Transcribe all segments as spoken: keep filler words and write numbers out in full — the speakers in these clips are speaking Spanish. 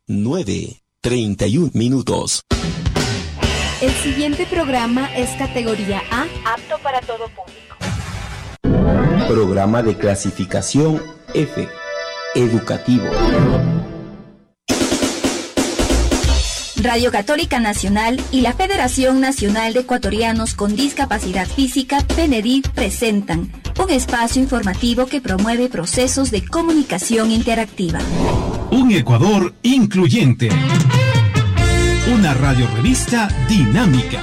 nueve, treinta y un minutos. El siguiente programa es categoría A, apto para todo público. Programa de clasificación F, educativo. Radio Católica Nacional y la Federación Nacional de Ecuatorianos con Discapacidad Física, FENEDID, presentan un espacio informativo que promueve procesos de comunicación interactiva. Un Ecuador incluyente. Una radiorevista dinámica.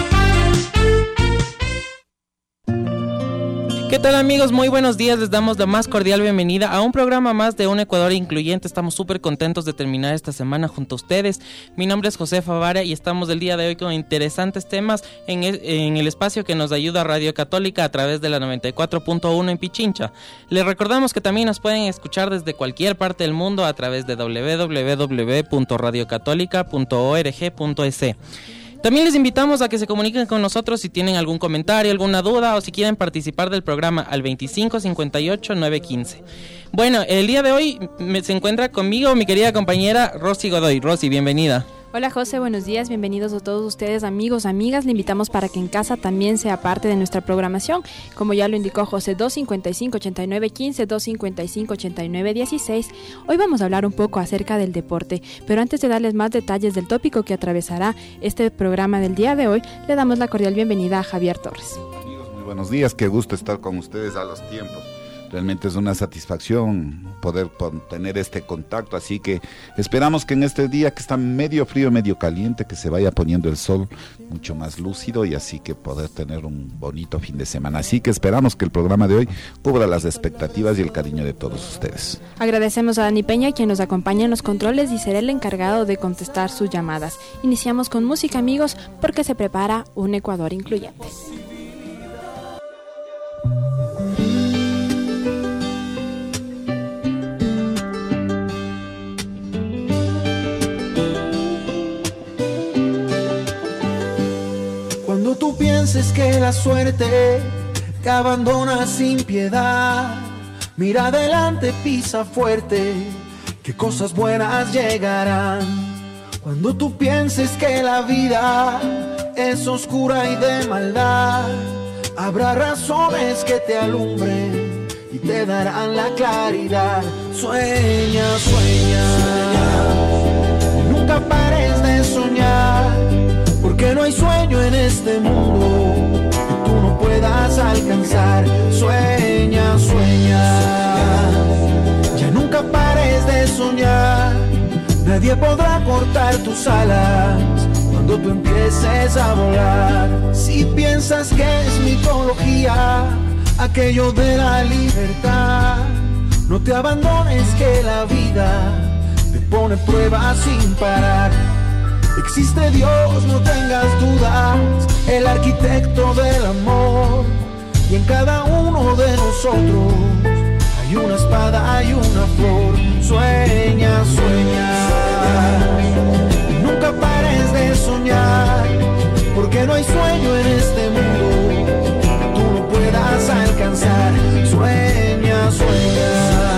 ¿Qué tal, amigos? Muy buenos días, les damos la más cordial bienvenida a un programa más de Un Ecuador Incluyente. Estamos súper contentos de terminar esta semana junto a ustedes. Mi nombre es José Favara y estamos el día de hoy con interesantes temas en el, en el espacio que nos ayuda Radio Católica a través de la noventa y cuatro punto uno en Pichincha. Les recordamos que también nos pueden escuchar desde cualquier parte del mundo a través de doble u doble u doble u punto radio católica punto org punto es. También les invitamos a que se comuniquen con nosotros si tienen algún comentario, alguna duda o si quieren participar del programa al veinticinco cincuenta y ocho nueve quince. Bueno, el día de hoy me, se encuentra conmigo mi querida compañera Rosy Godoy. Rosy, bienvenida. Hola José, buenos días, bienvenidos a todos ustedes, amigos, amigas. Le invitamos para que en casa también sea parte de nuestra programación. Como ya lo indicó José, dos cincuenta y cinco ochenta y nueve quince, dos cincuenta y cinco ochenta y nueve dieciséis. Hoy vamos a hablar un poco acerca del deporte, pero antes de darles más detalles del tópico que atravesará este programa del día de hoy, le damos la cordial bienvenida a Javier Torres. Amigos, muy buenos días, qué gusto estar con ustedes a los tiempos. Realmente es una satisfacción poder tener este contacto, así que esperamos que en este día que está medio frío, medio caliente, que se vaya poniendo el sol mucho más lúcido y así que poder tener un bonito fin de semana. Así que esperamos que el programa de hoy cubra las expectativas y el cariño de todos ustedes. Agradecemos a Dani Peña, quien nos acompaña en los controles y será el encargado de contestar sus llamadas. Iniciamos con música, amigos, porque se prepara Un Ecuador Incluyente. Cuando tú pienses que la suerte te abandona sin piedad, mira adelante, pisa fuerte, que cosas buenas llegarán. Cuando tú pienses que la vida es oscura y de maldad, habrá razones que te alumbren y te darán la claridad. Sueña, sueña, nunca pares de soñar, porque no hay sueño en este mundo que tú no puedas alcanzar. Sueña, sueña, ya nunca pares de soñar. Nadie podrá cortar tus alas cuando tú empieces a volar. Si piensas que es mitología aquello de la libertad, no te abandones, que la vida te pone pruebas sin parar. Existe Dios, no tengas dudas, el arquitecto del amor, y en cada uno de nosotros hay una espada y una flor. Sueña, sueña, nunca pares de soñar, porque no hay sueño en este mundo que tú no puedas alcanzar. Sueña, sueña,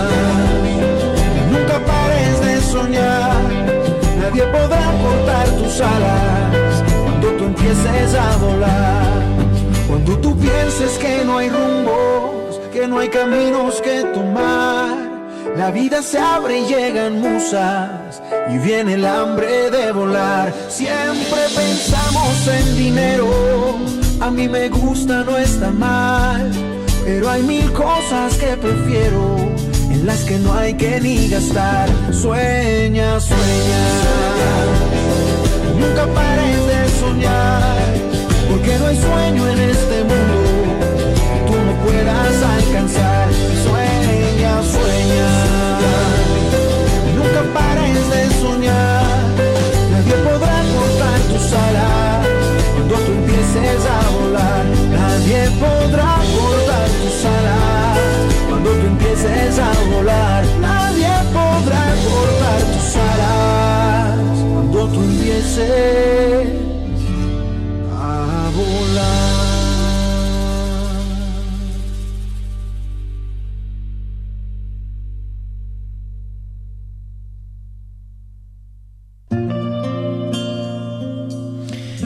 nunca pares de soñar. Nadie podrá cortar tus alas cuando tú empieces a volar. Cuando tú pienses que no hay rumbos, que no hay caminos que tomar, la vida se abre y llegan musas y viene el hambre de volar. Siempre pensamos en dinero, a mí me gusta, no está mal, pero hay mil cosas que prefiero, en las que no hay que ni gastar. Sueña, sueña, nunca pares de soñar, porque no hay sueño en este mundo que tú no puedas alcanzar. Sueña, sueña, nunca pares de soñar. Nadie podrá cortar tus alas cuando tú empieces a volar. Nadie podrá cortar tus alas cuando tú empieces a volar. Nadie podrá cortar tus alas cuando tú empieces a volar.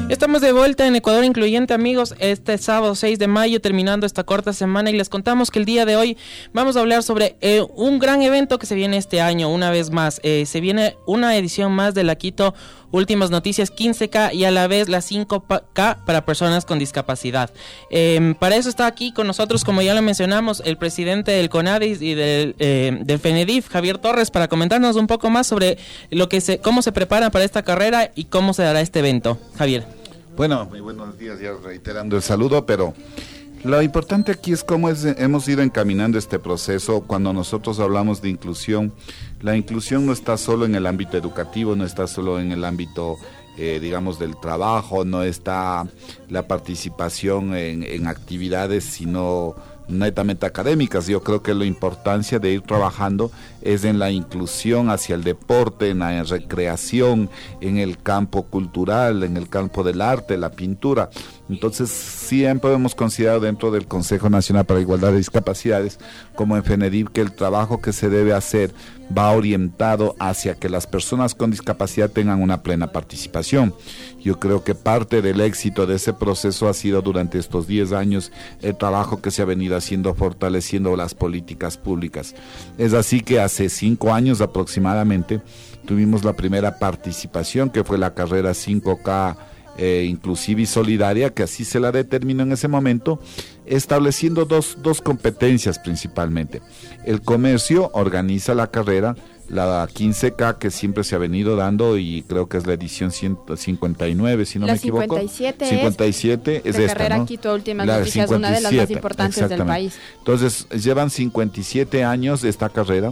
Estamos de vuelta en Ecuador Incluyente, amigos, este sábado seis de mayo, terminando esta corta semana, y les contamos que el día de hoy vamos a hablar sobre eh, un gran evento que se viene este año, una vez más. Eh, se viene una edición más de la Quito Últimas Noticias quince K y a la vez la cinco K para personas con discapacidad. Eh, para eso está aquí con nosotros, como ya lo mencionamos, el presidente del CONADIS y del, eh, del FENEDIF, Javier Torres, para comentarnos un poco más sobre lo que se, cómo se preparan para esta carrera y cómo se dará este evento. Javier. Bueno, muy buenos días, ya reiterando el saludo, pero lo importante aquí es cómo es, hemos ido encaminando este proceso. Cuando nosotros hablamos de inclusión, la inclusión no está solo en el ámbito educativo, no está solo en el ámbito, eh, digamos, del trabajo, no está la participación en, en actividades, sino netamente académicas. Yo creo que la importancia de ir trabajando es en la inclusión hacia el deporte, en la recreación, en el campo cultural, en el campo del arte, la pintura. Entonces siempre hemos considerado dentro del Consejo Nacional para la Igualdad de Discapacidades, como en FENEDIF, que el trabajo que se debe hacer va orientado hacia que las personas con discapacidad tengan una plena participación. Yo creo que parte del éxito de ese proceso ha sido durante estos diez años el trabajo que se ha venido haciendo fortaleciendo las políticas públicas. Es así que hace cinco años aproximadamente tuvimos la primera participación, que fue la carrera cinco K eh, inclusiva y solidaria, que así se la determinó en ese momento, estableciendo dos, dos competencias principalmente. El comercio organiza la carrera, la quince K, que siempre se ha venido dando, y creo que es la edición ciento cincuenta y nueve, si no la me equivoco. cincuenta y siete cincuenta y siete es, es esta, carrera ¿no? Quito Últimas La Noticias, una de las más importantes del país. Entonces, llevan cincuenta y siete años esta carrera.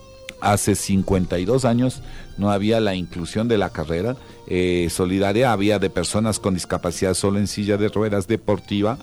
Hace cincuenta y dos años no había la inclusión de la carrera eh, solidaria, había de personas con discapacidad solo en silla de ruedas deportiva,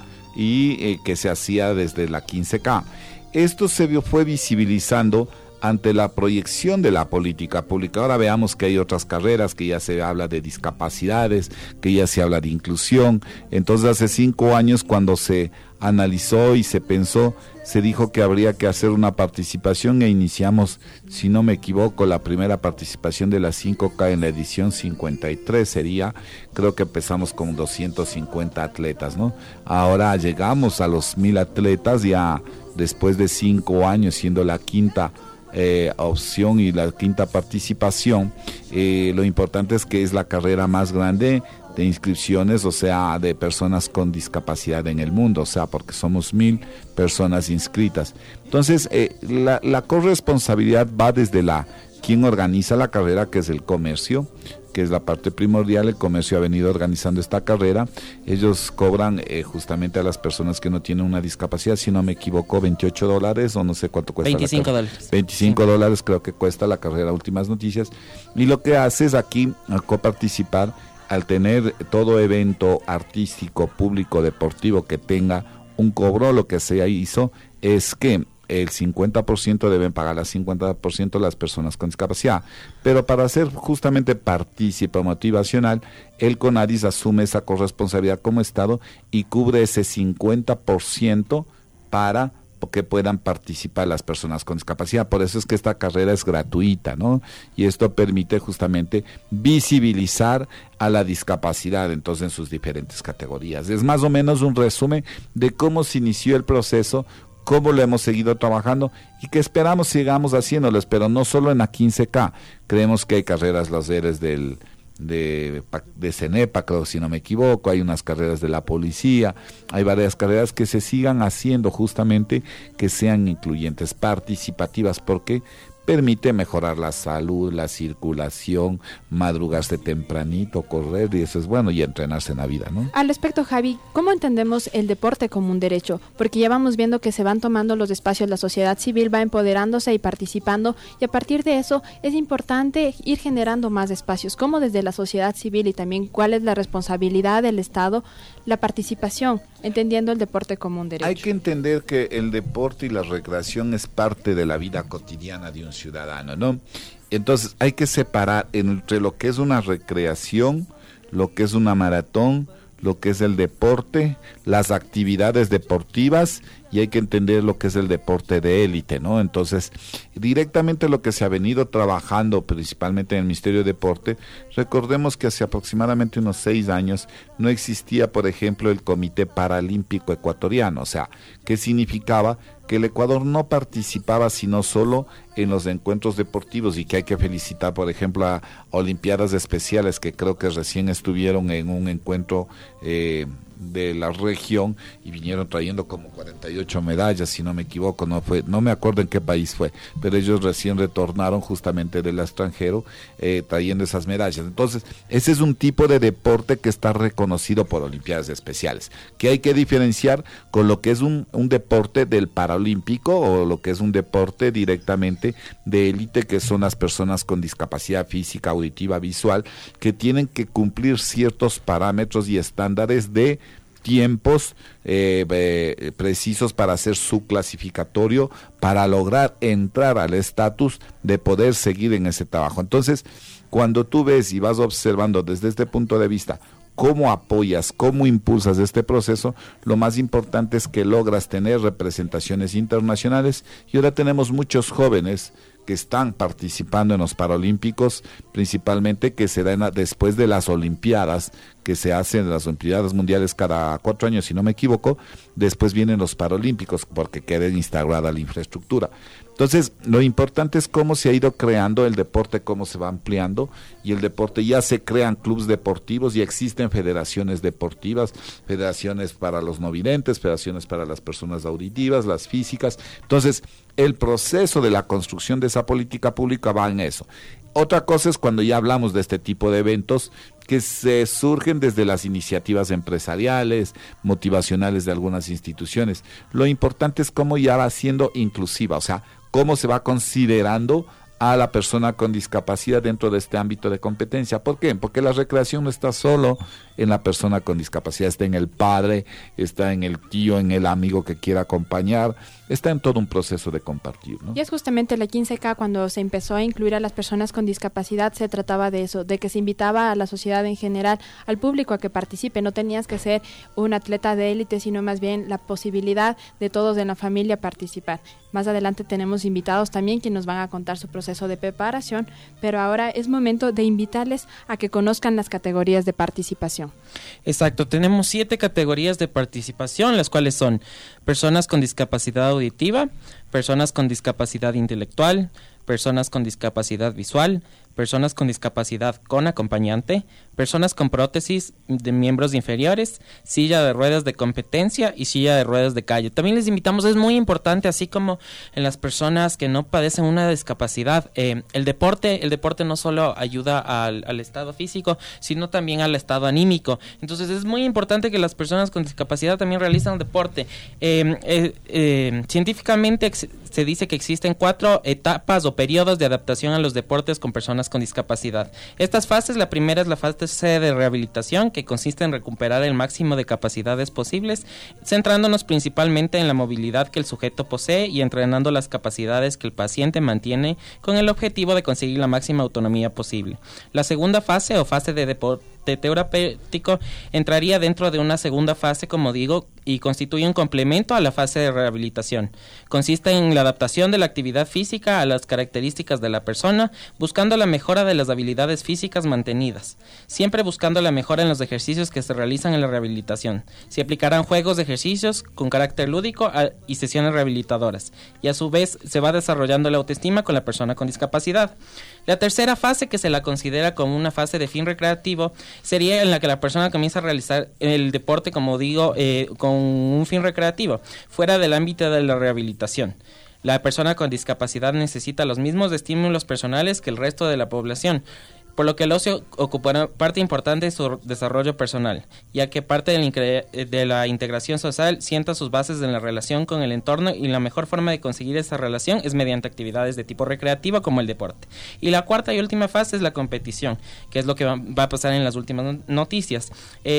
y eh, que se hacía desde la quince K. Esto se vio, fue visibilizando ante la proyección de la política pública. Ahora veamos que hay otras carreras, que ya se habla de discapacidades, que ya se habla de inclusión. Entonces hace cinco años, cuando se analizó y se pensó, se dijo que habría que hacer una participación, e iniciamos, si no me equivoco, la primera participación de la cinco K en la edición cincuenta y tres sería. Creo que empezamos con doscientos cincuenta atletas, ¿no? Ahora llegamos a los mil atletas ya después de cinco años, siendo la quinta Eh, opción y la quinta participación. Eh, lo importante es que es la carrera más grande de inscripciones, o sea, de personas con discapacidad en el mundo, o sea, porque somos mil personas inscritas. Entonces, eh, la, la corresponsabilidad va desde la quien organiza la carrera, que es el comercio, que es la parte primordial. El comercio ha venido organizando esta carrera. Ellos cobran eh, justamente a las personas que no tienen una discapacidad, si no me equivoco, veintiocho dólares, o no sé cuánto cuesta. veinticinco dólares. veinticinco dólares creo que cuesta la carrera Últimas Noticias. Y lo que hace es aquí, al coparticipar, al tener todo evento artístico, público, deportivo que tenga un cobro, lo que se hizo es que el cincuenta por ciento deben pagar el cincuenta por ciento las personas con discapacidad. Pero para ser justamente partícipe motivacional, el CONADIS asume esa corresponsabilidad como Estado y cubre ese cincuenta por ciento para que puedan participar las personas con discapacidad. Por eso es que esta carrera es gratuita, ¿no? Y esto permite justamente visibilizar a la discapacidad, entonces, en sus diferentes categorías. Es más o menos un resumen de cómo se inició el proceso, cómo lo hemos seguido trabajando y que esperamos sigamos haciéndoles, pero no solo en la quince K. Creemos que hay carreras, las eres del de, de CENEPA, creo, si no me equivoco, hay unas carreras de la policía, hay varias carreras que se sigan haciendo, justamente que sean incluyentes, participativas, porque permite mejorar la salud, la circulación, madrugarse tempranito, correr, y eso es bueno, y entrenarse en la vida, ¿no? Al respecto, Javi, ¿cómo entendemos el deporte como un derecho? Porque ya vamos viendo que se van tomando los espacios, la sociedad civil va empoderándose y participando, y a partir de eso es importante ir generando más espacios. ¿Cómo desde la sociedad civil y también cuál es la responsabilidad del Estado, la participación, entendiendo el deporte como un derecho? Hay que entender que el deporte y la recreación es parte de la vida cotidiana de un ciudadano, ¿no? Entonces hay que separar entre lo que es una recreación, lo que es una maratón, lo que es el deporte, las actividades deportivas y hay que entender lo que es el deporte de élite, ¿no? Entonces, directamente lo que se ha venido trabajando principalmente en el Ministerio de Deporte, recordemos que hace aproximadamente unos seis años no existía, por ejemplo, el Comité Paralímpico Ecuatoriano, o sea, ¿qué significaba? Que el Ecuador no participaba sino solo en los encuentros deportivos, y que hay que felicitar, por ejemplo, a Olimpiadas Especiales, que creo que recién estuvieron en un encuentro eh, de la región y vinieron trayendo como cuarenta y ocho medallas, si no me equivoco, no fue, no me acuerdo en qué país fue, pero ellos recién retornaron justamente del extranjero eh, trayendo esas medallas. Entonces, ese es un tipo de deporte que está reconocido por Olimpiadas Especiales, que hay que diferenciar con lo que es un, un deporte del Paralímpico, o lo que es un deporte directamente de élite, que son las personas con discapacidad física, auditiva, visual, que tienen que cumplir ciertos parámetros y estándares de tiempos eh, eh, precisos para hacer su clasificatorio, para lograr entrar al estatus de poder seguir en ese trabajo. Entonces, cuando tú ves y vas observando desde este punto de vista cómo apoyas, cómo impulsas este proceso, lo más importante es que logras tener representaciones internacionales, y ahora tenemos muchos jóvenes que están participando en los Paralímpicos, principalmente que se dan después de las Olimpiadas, que se hacen las Olimpiadas Mundiales cada cuatro años, si no me equivoco, después vienen los Paralímpicos, porque queda instaurada la infraestructura. Entonces, lo importante es cómo se ha ido creando el deporte, cómo se va ampliando, y el deporte, ya se crean clubes deportivos, ya existen federaciones deportivas, federaciones para los no videntes, federaciones para las personas auditivas, las físicas. Entonces, el proceso de la construcción de esa política pública va en eso. Otra cosa es cuando ya hablamos de este tipo de eventos que se surgen desde las iniciativas empresariales, motivacionales de algunas instituciones. Lo importante es cómo ya va siendo inclusiva, o sea, cómo se va considerando a la persona con discapacidad dentro de este ámbito de competencia. ¿Por qué? Porque la recreación no está solo en la persona con discapacidad, está en el padre, está en el tío, en el amigo que quiera acompañar, está en todo un proceso de compartir, ¿no? Y es justamente la quince K, cuando se empezó a incluir a las personas con discapacidad, se trataba de eso, de que se invitaba a la sociedad en general, al público a que participe. No tenías que ser un atleta de élite, sino más bien la posibilidad de todos en la familia participar. Más adelante tenemos invitados también que nos van a contar su proceso de preparación, pero ahora es momento de invitarles a que conozcan las categorías de participación. Exacto, tenemos siete categorías de participación, las cuales son personas con discapacidad auditiva, personas con discapacidad intelectual, personas con discapacidad visual, personas con discapacidad con acompañante, personas con prótesis de miembros inferiores, silla de ruedas de competencia y silla de ruedas de calle. También les invitamos, es muy importante, así como en las personas que no padecen una discapacidad, eh, el deporte, el deporte no solo ayuda al, al estado físico, sino también al estado anímico. Entonces es muy importante que las personas con discapacidad también realicen deporte. Eh, eh, eh, científicamente ex- se dice que existen cuatro etapas o periodos de adaptación a los deportes con personas con discapacidad. Estas fases, la primera es la fase de rehabilitación, que consiste en recuperar el máximo de capacidades posibles, centrándonos principalmente en la movilidad que el sujeto posee y entrenando las capacidades que el paciente mantiene con el objetivo de conseguir la máxima autonomía posible. La segunda fase o fase de deporte terapéutico entraría dentro de una segunda fase, como digo, y constituye un complemento a la fase de rehabilitación. Consiste en la adaptación de la actividad física a las características de la persona, buscando la mejora de las habilidades físicas mantenidas, siempre buscando la mejora en los ejercicios que se realizan en la rehabilitación. Se aplicarán juegos de ejercicios con carácter lúdico a, y sesiones rehabilitadoras, y a su vez se va desarrollando la autoestima con la persona con discapacidad. La tercera fase, que se la considera como una fase de fin recreativo, sería en la que la persona comienza a realizar el deporte, como digo, eh, con un fin recreativo, fuera del ámbito de la rehabilitación. La persona con discapacidad necesita los mismos estímulos personales que el resto de la población, por lo que el ocio ocupará parte importante de su desarrollo personal, ya que parte de la, incre- de la integración social sienta sus bases en la relación con el entorno, y la mejor forma de conseguir esa relación es mediante actividades de tipo recreativo como el deporte. Y la cuarta y última fase es la competición, que es lo que va, va a pasar en las últimas noticias. Eh,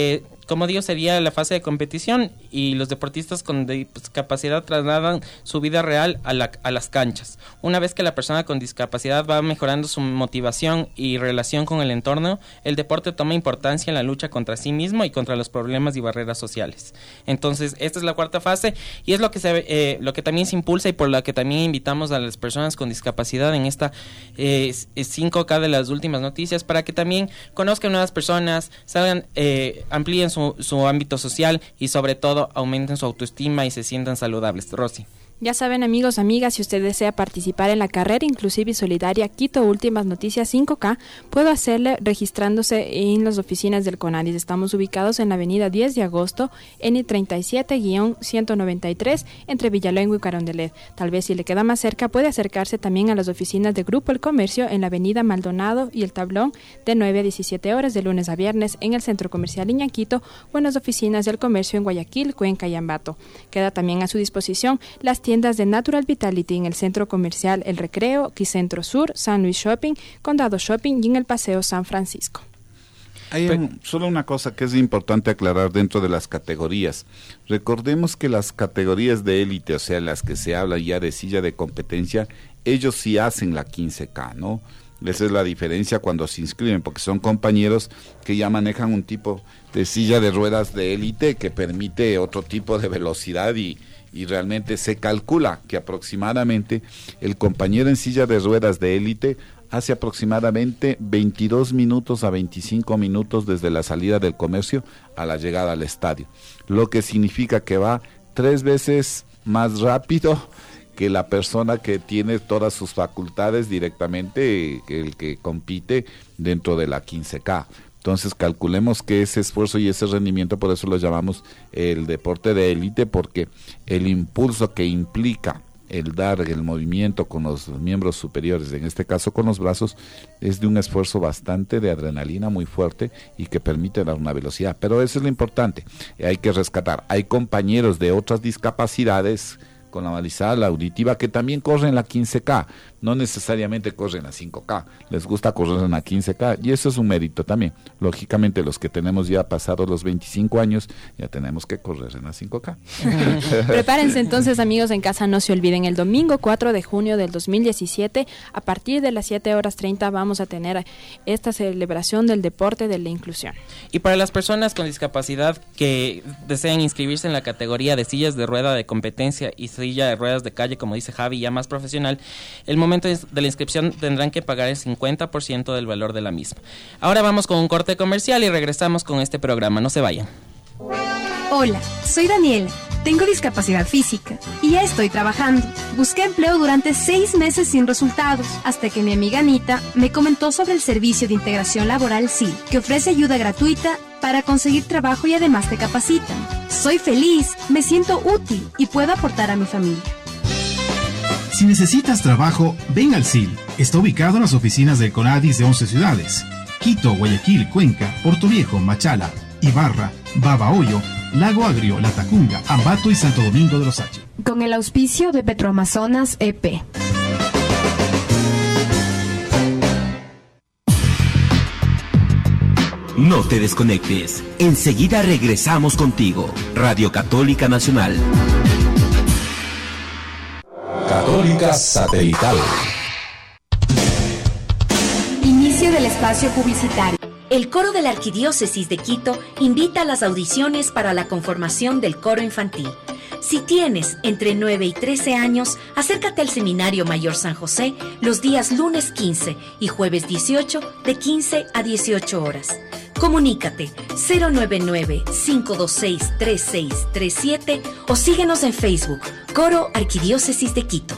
como digo, sería la fase de competición y los deportistas con discapacidad trasladan su vida real a, la, a las canchas. Una vez que la persona con discapacidad va mejorando su motivación y relación con el entorno, el deporte toma importancia en la lucha contra sí mismo y contra los problemas y barreras sociales. Entonces, esta es la cuarta fase y es lo que, se, eh, lo que también se impulsa y por lo que también invitamos a las personas con discapacidad en esta eh, cinco K de las últimas noticias para que también conozcan nuevas personas, salgan, eh, amplíen su, su ámbito social y sobre todo aumenten su autoestima y se sientan saludables. Rosy. Ya saben, amigos, amigas, si usted desea participar en la carrera inclusiva y solidaria Quito Últimas Noticias cinco K, puede hacerle registrándose en las oficinas del CONADIS. Estamos ubicados en la avenida diez de agosto, N treinta y siete ciento noventa y tres, entre Villaluengo y Carondelet. Tal vez si le queda más cerca, puede acercarse también a las oficinas de Grupo El Comercio en la avenida Maldonado y El Tablón, de nueve a diecisiete horas, de lunes a viernes, en el Centro Comercial Iñaquito o en las oficinas del comercio en Guayaquil, Cuenca y Ambato. Queda también a su disposición las tiendas de Natural Vitality en el Centro Comercial El Recreo, Quicentro Sur, San Luis Shopping, Condado Shopping y en el Paseo San Francisco. Hay un, solo una cosa que es importante aclarar dentro de las categorías. Recordemos que las categorías de élite, o sea, las que se habla ya de silla de competencia, ellos sí hacen la quince K, ¿no? Esa es la diferencia cuando se inscriben, porque son compañeros que ya manejan un tipo de silla de ruedas de élite que permite otro tipo de velocidad y y realmente se calcula que aproximadamente el compañero en silla de ruedas de élite hace aproximadamente veintidós minutos a veinticinco minutos desde la salida del comercio a la llegada al estadio, lo que significa que va tres veces más rápido que la persona que tiene todas sus facultades directamente, el que compite dentro de la quince K. Entonces calculemos que ese esfuerzo y ese rendimiento, por eso lo llamamos el deporte de élite, porque el impulso que implica el dar el movimiento con los miembros superiores, en este caso con los brazos, es de un esfuerzo bastante de adrenalina muy fuerte y que permite dar una velocidad. Pero eso es lo importante, hay que rescatar. Hay compañeros de otras discapacidades con la balizada, la auditiva, que también corren la quince K, no necesariamente corren la cinco K, les gusta correr en la quince K y eso es un mérito también. Lógicamente los que tenemos ya pasados los veinticinco años, ya tenemos que correr en la cinco K. Prepárense entonces, amigos en casa, no se olviden, el domingo cuatro de junio del dos mil diecisiete, a partir de las siete horas treinta vamos a tener esta celebración del deporte de la inclusión. Y para las personas con discapacidad que desean inscribirse en la categoría de sillas de rueda de competencia y silla de ruedas de calle, como dice Javi, ya más profesional, el momento de la inscripción tendrán que pagar el cincuenta por ciento del valor de la misma. Ahora vamos con un corte comercial y regresamos con este programa, no se vayan. Hola, soy Daniela, tengo discapacidad física y ya estoy trabajando. Busqué empleo durante seis meses sin resultados, hasta que mi amiga Anita me comentó sobre el servicio de integración laboral S I L, que ofrece ayuda gratuita para conseguir trabajo y además te capacitan. Soy feliz, me siento útil y puedo aportar a mi familia. Si necesitas trabajo, ven al S I L. Está ubicado en las oficinas del CONADIS de once ciudades: Quito, Guayaquil, Cuenca, Puerto Viejo, Machala, Ibarra, Babahoyo, Lago Agrio, Latacunga, Ambato y Santo Domingo de los H. Con el auspicio de Petroamazonas E P. No te desconectes. Enseguida regresamos contigo. Radio Católica Nacional. Católica Satelital. Inicio del espacio publicitario. El Coro de la Arquidiócesis de Quito invita a las audiciones para la conformación del coro infantil. Si tienes entre nueve y trece años, acércate al Seminario Mayor San José los días lunes quince y jueves dieciocho de quince a dieciocho horas. Comunícate cero nueve nueve, cinco dos seis, tres seis tres siete o síguenos en Facebook, Coro Arquidiócesis de Quito.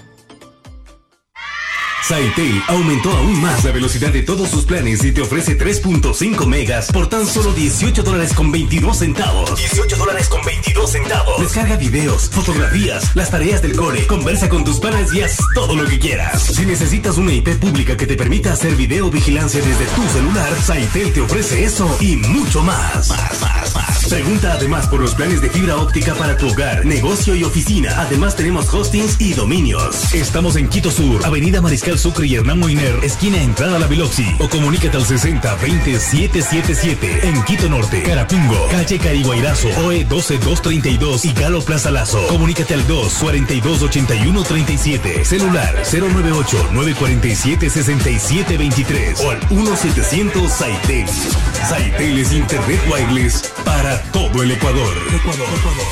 Saetel aumentó aún más la velocidad de todos sus planes y te ofrece tres punto cinco megas por tan solo dieciocho dólares con veintidós centavos. dieciocho dólares con veintidós centavos. Descarga videos, fotografías, las tareas del core, conversa con tus panas y haz todo lo que quieras. Si necesitas una I P pública que te permita hacer video vigilancia desde tu celular, Saetel te ofrece eso y mucho más. Más, más, más. Pregunta además por los planes de fibra óptica para tu hogar, negocio y oficina. Además tenemos hostings y dominios. Estamos en Quito Sur, Avenida Mariscal Sucre y Hernán Moiner, esquina entrada a la Biloxi. O comunícate al sesenta veinte setecientos setenta y siete. En Quito Norte, Carapungo, calle Cariguairazo, O E doce doscientos treinta y dos y Galo Plaza Lazo. Comunícate al dos cuarenta y dos ochenta y uno treinta y siete. Celular cero nueve ocho nueve cuatro siete seis siete dos tres o al uno setecientos Saitel. Saitel es Internet Wireless para todo el Ecuador. Ecuador,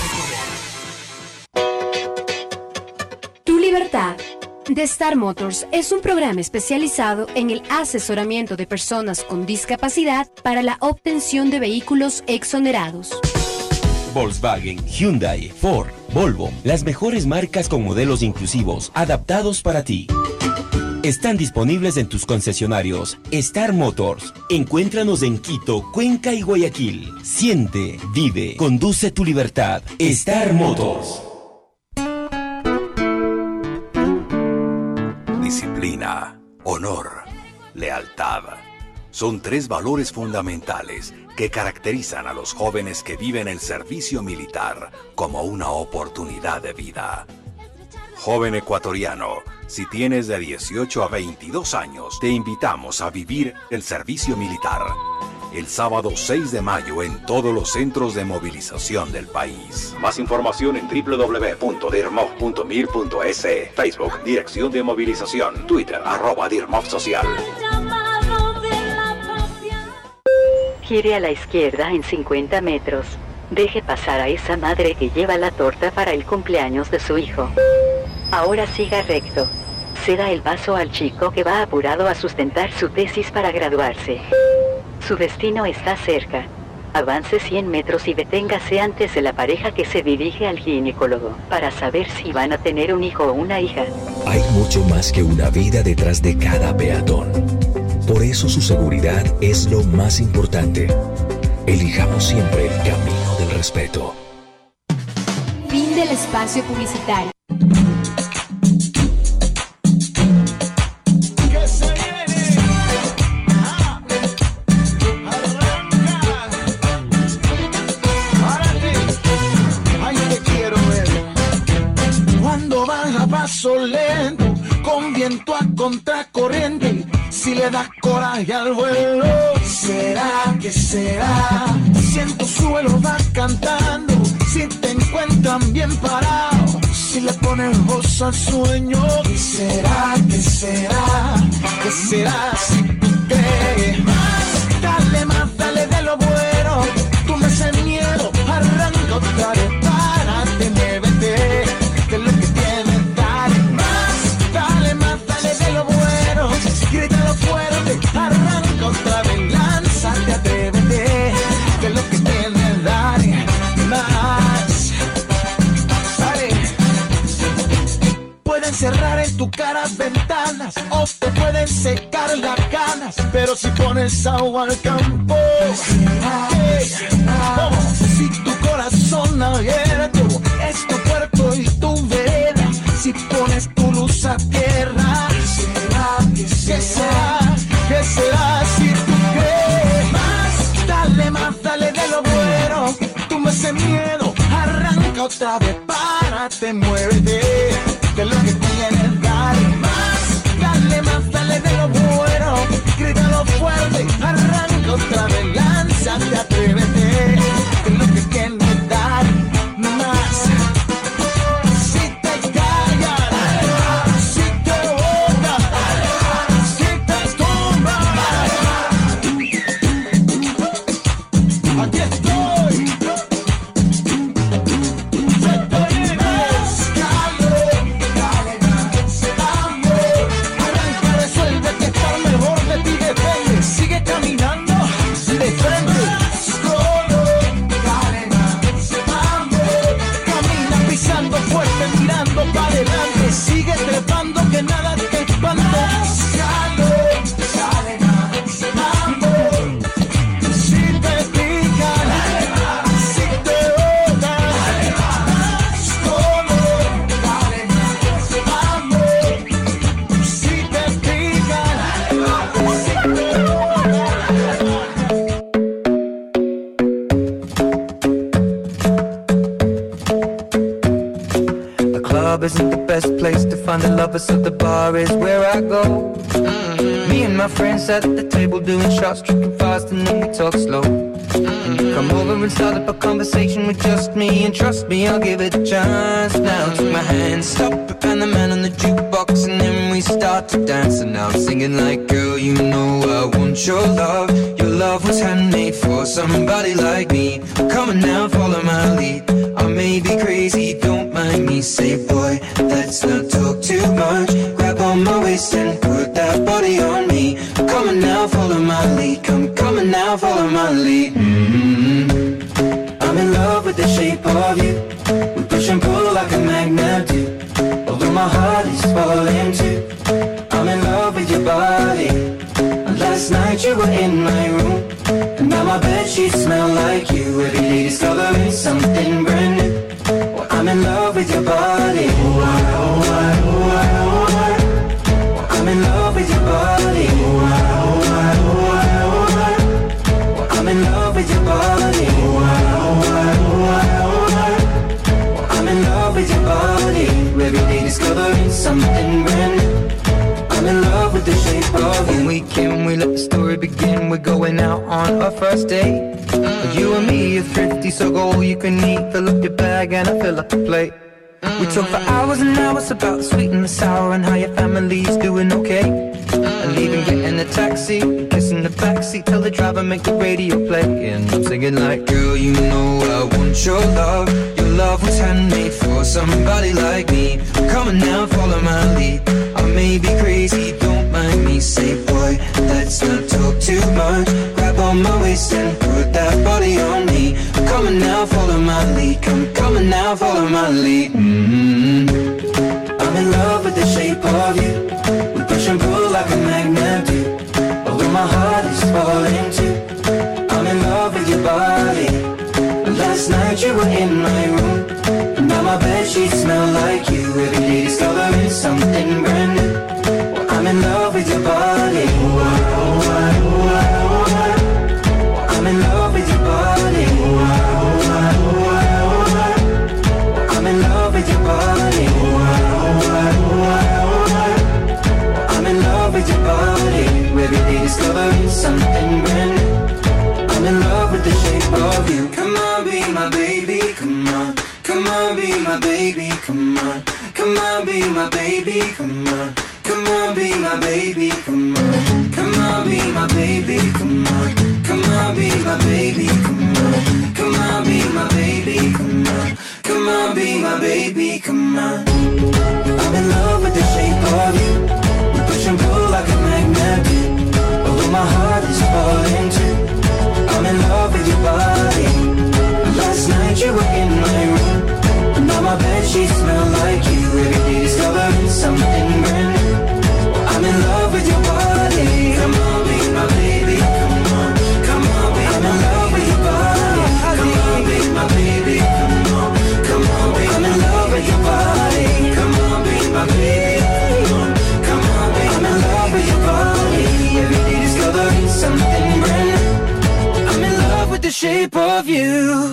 Ecuador. Tu libertad. The Star Motors es un programa especializado en el asesoramiento de personas con discapacidad para la obtención de vehículos exonerados. Volkswagen, Hyundai, Ford, Volvo, las mejores marcas con modelos inclusivos, adaptados para ti. Están disponibles en tus concesionarios Star Motors. Encuéntranos en Quito, Cuenca y Guayaquil. Siente, vive, conduce tu libertad. Star Motors. Disciplina, honor, lealtad. Son tres valores fundamentales que caracterizan a los jóvenes que viven el servicio militar como una oportunidad de vida. Joven ecuatoriano, si tienes de dieciocho a veintidós años, te invitamos a vivir el servicio militar. El sábado seis de mayo en todos los centros de movilización del país. Más información en doble u doble u doble u punto dirmov punto mir punto es. Facebook, Dirección de Movilización. Twitter, arroba Dirmov Social. Gire a la izquierda en cincuenta metros. Deje pasar a esa madre que lleva la torta para el cumpleaños de su hijo. Ahora siga recto. Ceda el vaso al chico que va apurado a sustentar su tesis para graduarse. Su destino está cerca. Avance cien metros y deténgase antes de la pareja que se dirige al ginecólogo para saber si van a tener un hijo o una hija. Hay mucho más que una vida detrás de cada peatón. Por eso su seguridad es lo más importante. Elijamos siempre el camino del respeto. Fin del espacio publicitario. Paso lento, con viento a contracorriente, si le das coraje al vuelo, será que será, si en tu suelo vas cantando, si te encuentran bien parado, si le pones voz al sueño, ¿qué será, qué será, qué será si tú crees? Más, dale más, dale de lo bueno, tú me haces miedo, arranca otra vez, párate, muévete, que es lo que tienes. Grítalo fuerte, arranca otra vez, lánzate, atrévete, que es lo que tienes, dale más. Dale. Pueden cerrar en tu cara ventanas o te pueden secar las ganas, pero si pones agua al campo, hey, oh, si tu corazón abierto es tu cuerpo y tu vereda, si pones tu luz a tierra, ¿qué será? ¿Qué será si tú crees? Más, dale más, dale de lo bueno. Tú me haces miedo, arranca otra vez, párate, muévete, que es lo que tienes, dale más, dale más, dale de lo bueno. Grítalo fuerte, arranca otra vez, lánzate, atrévete, que es lo que tienes, dale más. Sigue caminando. so the bar is where I go. Mm-hmm. Me and my friends at the table doing shots, tripping fast, and then we talk slow. And you come over and start up a conversation with just me, and trust me, I'll give it a chance. Now take my hand, stop it, and the man on the jukebox, and then we start to dance. And now I'm singing like, girl, you know I want your love. Your love was handmade for somebody like me. Come on now, follow my lead. I may be crazy, don't mind me. Say, boy, let's not talk too much. Grab on my waist and put that body on me. Come on now, follow my lead. Come, come on now, follow my lead. Mm-hmm. I'm in love with the shape of you. We push and pull like a magnet do. Although my heart is falling too. I'm in love with your body. Last night you were in my room, and now my bedsheets smell like you. Every day discovering something brand new. Well, I'm in love with your body. Oh, I, oh, I, oh, I, oh, I. Well, I'm in love with your body. Oh, I, oh, I, oh, I, oh, I. Well, I'm in love with your body. Oh, I, oh, I, oh, I, oh, I. Well, I'm in love with your body. Every day discovering something brand new. I'm in love with the shape of you. When we came, we let the story begin. We're going out on our first date. Mm. You and me are thrifty, so go all you can eat. Fill up your bag and I fill up the plate. Mm. We talk for hours and hours about the sweet and the sour, and how your family's doing okay. Mm. And even getting a taxi, kissing the backseat, tell the driver make the radio play. And I'm singing like, girl, you know I want your love. Your love was handmade for somebody like me. Come on now, follow my lead. I may be crazy, don't mind me. Say, boy, let's not talk too much. Grab on my waist and put that body on me. Come on now, follow my lead. Come, come on now, follow my lead. Mm-hmm. I'm in love with the shape of you. We push and pull like a magnet do. Although my heart is falling too. I'm in love with your body. Last night you were in my room, and now my bedsheets smell like you. Every day discovering something brand new. Well, I'm in love with your body. Oh, I, oh, I, oh, I, oh, I. Well, I'm in love with your body. Oh, I, oh, I, oh, I, oh, I. Well, I'm in love with your body. Oh, I, oh, I, oh, I, oh, I. Well, I'm in love with your body. Every day discovering something brand new. I'm in love with the shape of you. Come on, be my baby, come on. Come on, be my baby, come on. Come on, be my baby, come on. Come on, be my baby, come on. Come on, be my baby, come on. Come on, be my baby, come on. Come on, be my baby, come on. Come on, be my baby, come on. I'm in love with the shape of you. We push and pull like a magnet do. Although my heart is falling too. I'm in love with your body. Last night you were in my room, and now my bedsheets smell like you. Every day discovering something brand new. I'm in love with your body. Come on, be my baby. Come on, come on, be I'm in love with your body. Come on, be my baby. Come on, come on, be I'm in love with your body. Come on, be my baby. Come on, come on, be I'm in love with your body. Every day discovering something brand new. I'm in love with the shape of you.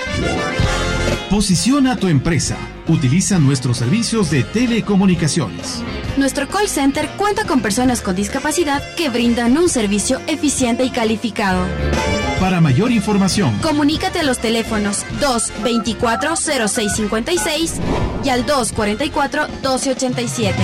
Posiciona tu empresa. Utiliza nuestros servicios de telecomunicaciones. Nuestro call center cuenta con personas con discapacidad que brindan un servicio eficiente y calificado. Para mayor información, comunícate a los teléfonos dos veinticuatro cero seis cincuenta y seis y al dos cuarenta y cuatro doce ochenta y siete.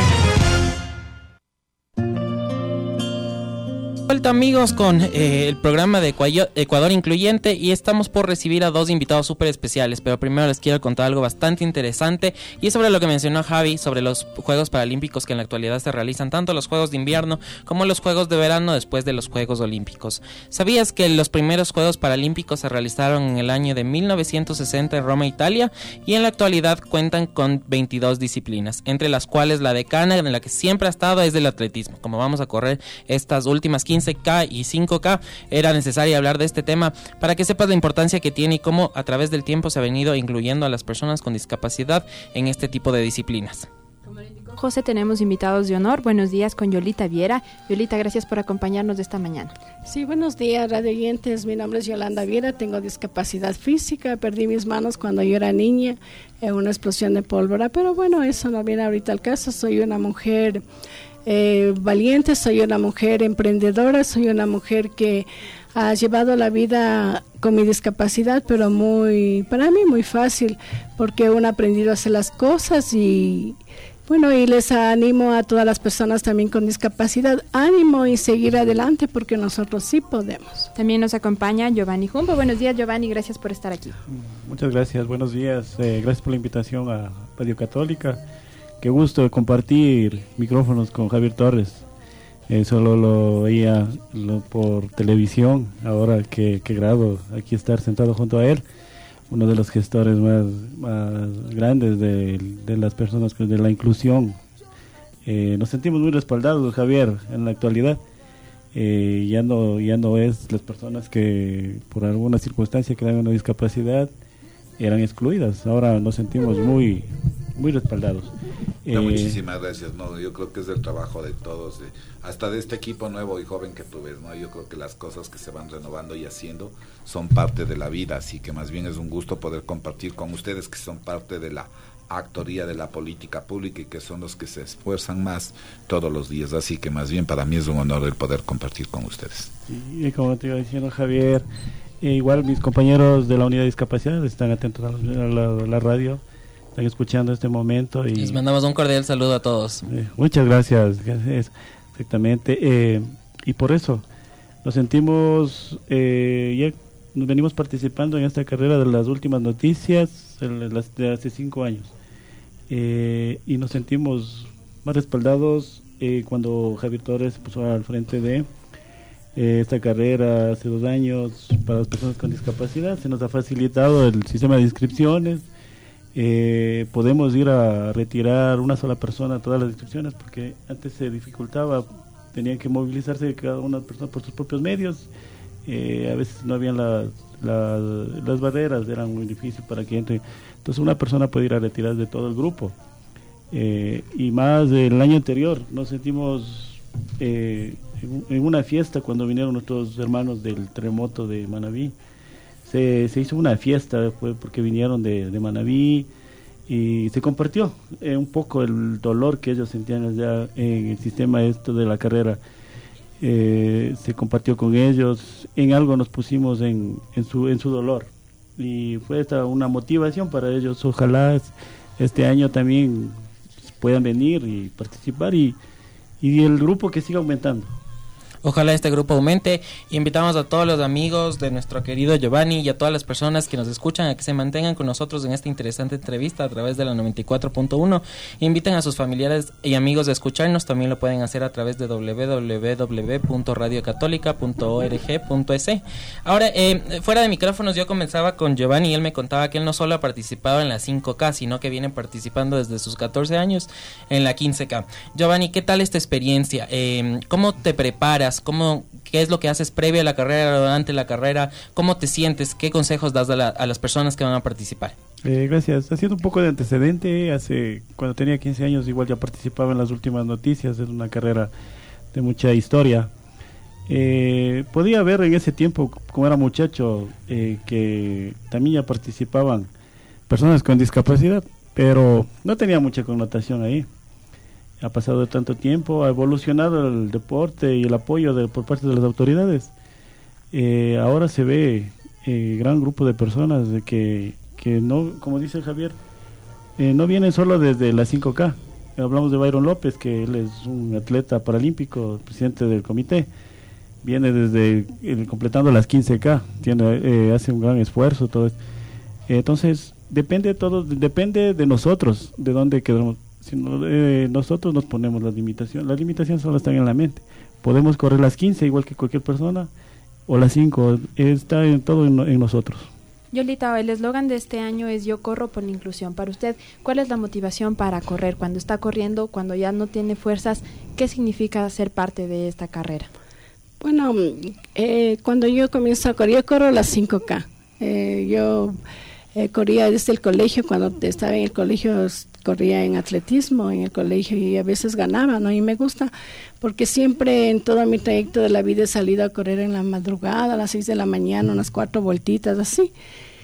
Vuelta amigos con eh, el programa de Ecuador Incluyente, y estamos por recibir a dos invitados súper especiales, pero primero les quiero contar algo bastante interesante, y es sobre lo que mencionó Javi, sobre los Juegos Paralímpicos que en la actualidad se realizan, tanto los Juegos de Invierno como los Juegos de Verano después de los Juegos Olímpicos. ¿Sabías que los primeros Juegos Paralímpicos se realizaron en el año de mil novecientos sesenta en Roma, Italia, y en la actualidad cuentan con veintidós disciplinas, entre las cuales la decana en la que siempre ha estado es del atletismo? Como vamos a correr estas últimas quince K y cinco K, era necesario hablar de este tema para que sepas la importancia que tiene y cómo a través del tiempo se ha venido incluyendo a las personas con discapacidad en este tipo de disciplinas. Como le indicó José, tenemos invitados de honor. Buenos días con Yolita Viera. Yolita, gracias por acompañarnos de esta mañana. Sí, buenos días, radioyentes. Mi nombre es Yolanda Viera, tengo discapacidad física. Perdí mis manos cuando yo era niña en una explosión de pólvora, pero bueno, eso no viene ahorita al caso. Soy una mujer eh, valiente, soy una mujer emprendedora, soy una mujer que ha llevado la vida con mi discapacidad, pero muy, para mí muy fácil, porque uno ha aprendido a hacer las cosas y bueno, y les animo a todas las personas también con discapacidad, ánimo y seguir adelante porque nosotros sí podemos. También nos acompaña Giovanni Jumbo. Buenos días, Giovanni, gracias por estar aquí. Muchas gracias, buenos días, eh, gracias por la invitación a Radio Católica. Qué gusto compartir micrófonos con Javier Torres. Eh, solo lo veía lo, por televisión, ahora que, que grado aquí estar sentado junto a él, uno de los gestores más, más grandes de, de las personas de la inclusión. Eh, nos sentimos muy respaldados, Javier, en la actualidad. Eh, ya no ya no es las personas que por alguna circunstancia que tengan una discapacidad eran excluidas, ahora nos sentimos muy muy respaldados. No, eh, muchísimas gracias. No, yo creo que es el trabajo de todos, eh, hasta de este equipo nuevo y joven que tú ves, ¿no? Yo creo que las cosas que se van renovando y haciendo son parte de la vida, así que más bien es un gusto poder compartir con ustedes que son parte de la actoría de la política pública y que son los que se esfuerzan más todos los días, así que más bien para mí es un honor el poder compartir con ustedes. Y como te iba diciendo, Javier, eh, igual mis compañeros de la unidad de discapacidad están atentos a la, a la, a la radio, están escuchando este momento y les mandamos un cordial saludo a todos. Eh, muchas gracias, gracias, exactamente, eh, y por eso nos sentimos, eh, ya nos venimos participando en esta carrera de las últimas noticias las de hace cinco años, eh, y nos sentimos más respaldados eh, cuando Javier Torres se puso al frente de eh, esta carrera hace dos años para las personas con discapacidad. Se nos ha facilitado el sistema de inscripciones. Eh, podemos ir a retirar una sola persona todas las inscripciones, porque antes se dificultaba, tenían que movilizarse cada una persona por sus propios medios, eh, a veces no habían las, las, las barreras, eran muy difíciles para que entre, entonces una persona puede ir a retirar de todo el grupo, eh, y más del año anterior nos sentimos eh, en, en una fiesta cuando vinieron nuestros hermanos del terremoto de Manabí. Se, se hizo una fiesta, fue porque vinieron de, de Manabí y se compartió eh, un poco el dolor que ellos sentían allá en el sistema esto de la carrera. Eh, se compartió con ellos, en algo nos pusimos en, en, su, en su dolor y fue esta una motivación para ellos. Ojalá este año también puedan venir y participar y, y el grupo que siga aumentando. Ojalá este grupo aumente. Invitamos a todos los amigos de nuestro querido Giovanni y a todas las personas que nos escuchan a que se mantengan con nosotros en esta interesante entrevista a través de la noventa y cuatro punto uno. Inviten a sus familiares y amigos a escucharnos. También lo pueden hacer a través de doble u doble u doble u punto radio católica punto org punto es. Ahora, eh, fuera de micrófonos, yo comenzaba con Giovanni y él me contaba que él no solo ha participado en la cinco K, sino que viene participando desde sus catorce años en la quince K. Giovanni, ¿qué tal esta experiencia? Eh, ¿Cómo te preparas? ¿Cómo, ¿Qué es lo que haces previo a la carrera, durante la carrera? ¿Cómo te sientes? ¿Qué consejos das a, la, a las personas que van a participar? Eh, gracias. Haciendo un poco de antecedente, hace cuando tenía quince años igual ya participaba en las últimas noticias. Es una carrera de mucha historia. Eh, podía ver en ese tiempo, como era muchacho, eh, que también ya participaban personas con discapacidad, pero no tenía mucha connotación ahí. Ha pasado tanto tiempo, ha evolucionado el deporte y el apoyo de, por parte de las autoridades. Eh, ahora se ve eh, gran grupo de personas de que, que no, como dice Javier, eh, no vienen solo desde la cinco K. Hablamos de Byron López, que él es un atleta paralímpico, presidente del comité. Viene desde eh, completando las quince K, tiene, eh, hace un gran esfuerzo. Todo esto. Eh, entonces, depende todo, depende de nosotros, de dónde quedamos. Si no, eh, nosotros nos ponemos las limitaciones, las limitaciones solo están en la mente. Podemos correr las quince igual que cualquier persona, o las cinco, está en todo en, en nosotros. Yolita, el eslogan de este año es Yo corro por la inclusión. Para usted, ¿cuál es la motivación para correr? Cuando está corriendo, cuando ya no tiene fuerzas, ¿qué significa ser parte de esta carrera? Bueno, eh, cuando yo comienzo a correr, yo corro las cinco K. Eh, yo Eh, corría desde el colegio, cuando estaba en el colegio corría en atletismo en el colegio y a veces ganaba, ¿no? Y me gusta porque siempre en todo mi trayecto de la vida he salido a correr en la madrugada, a las seis de la mañana, unas cuatro vueltitas así.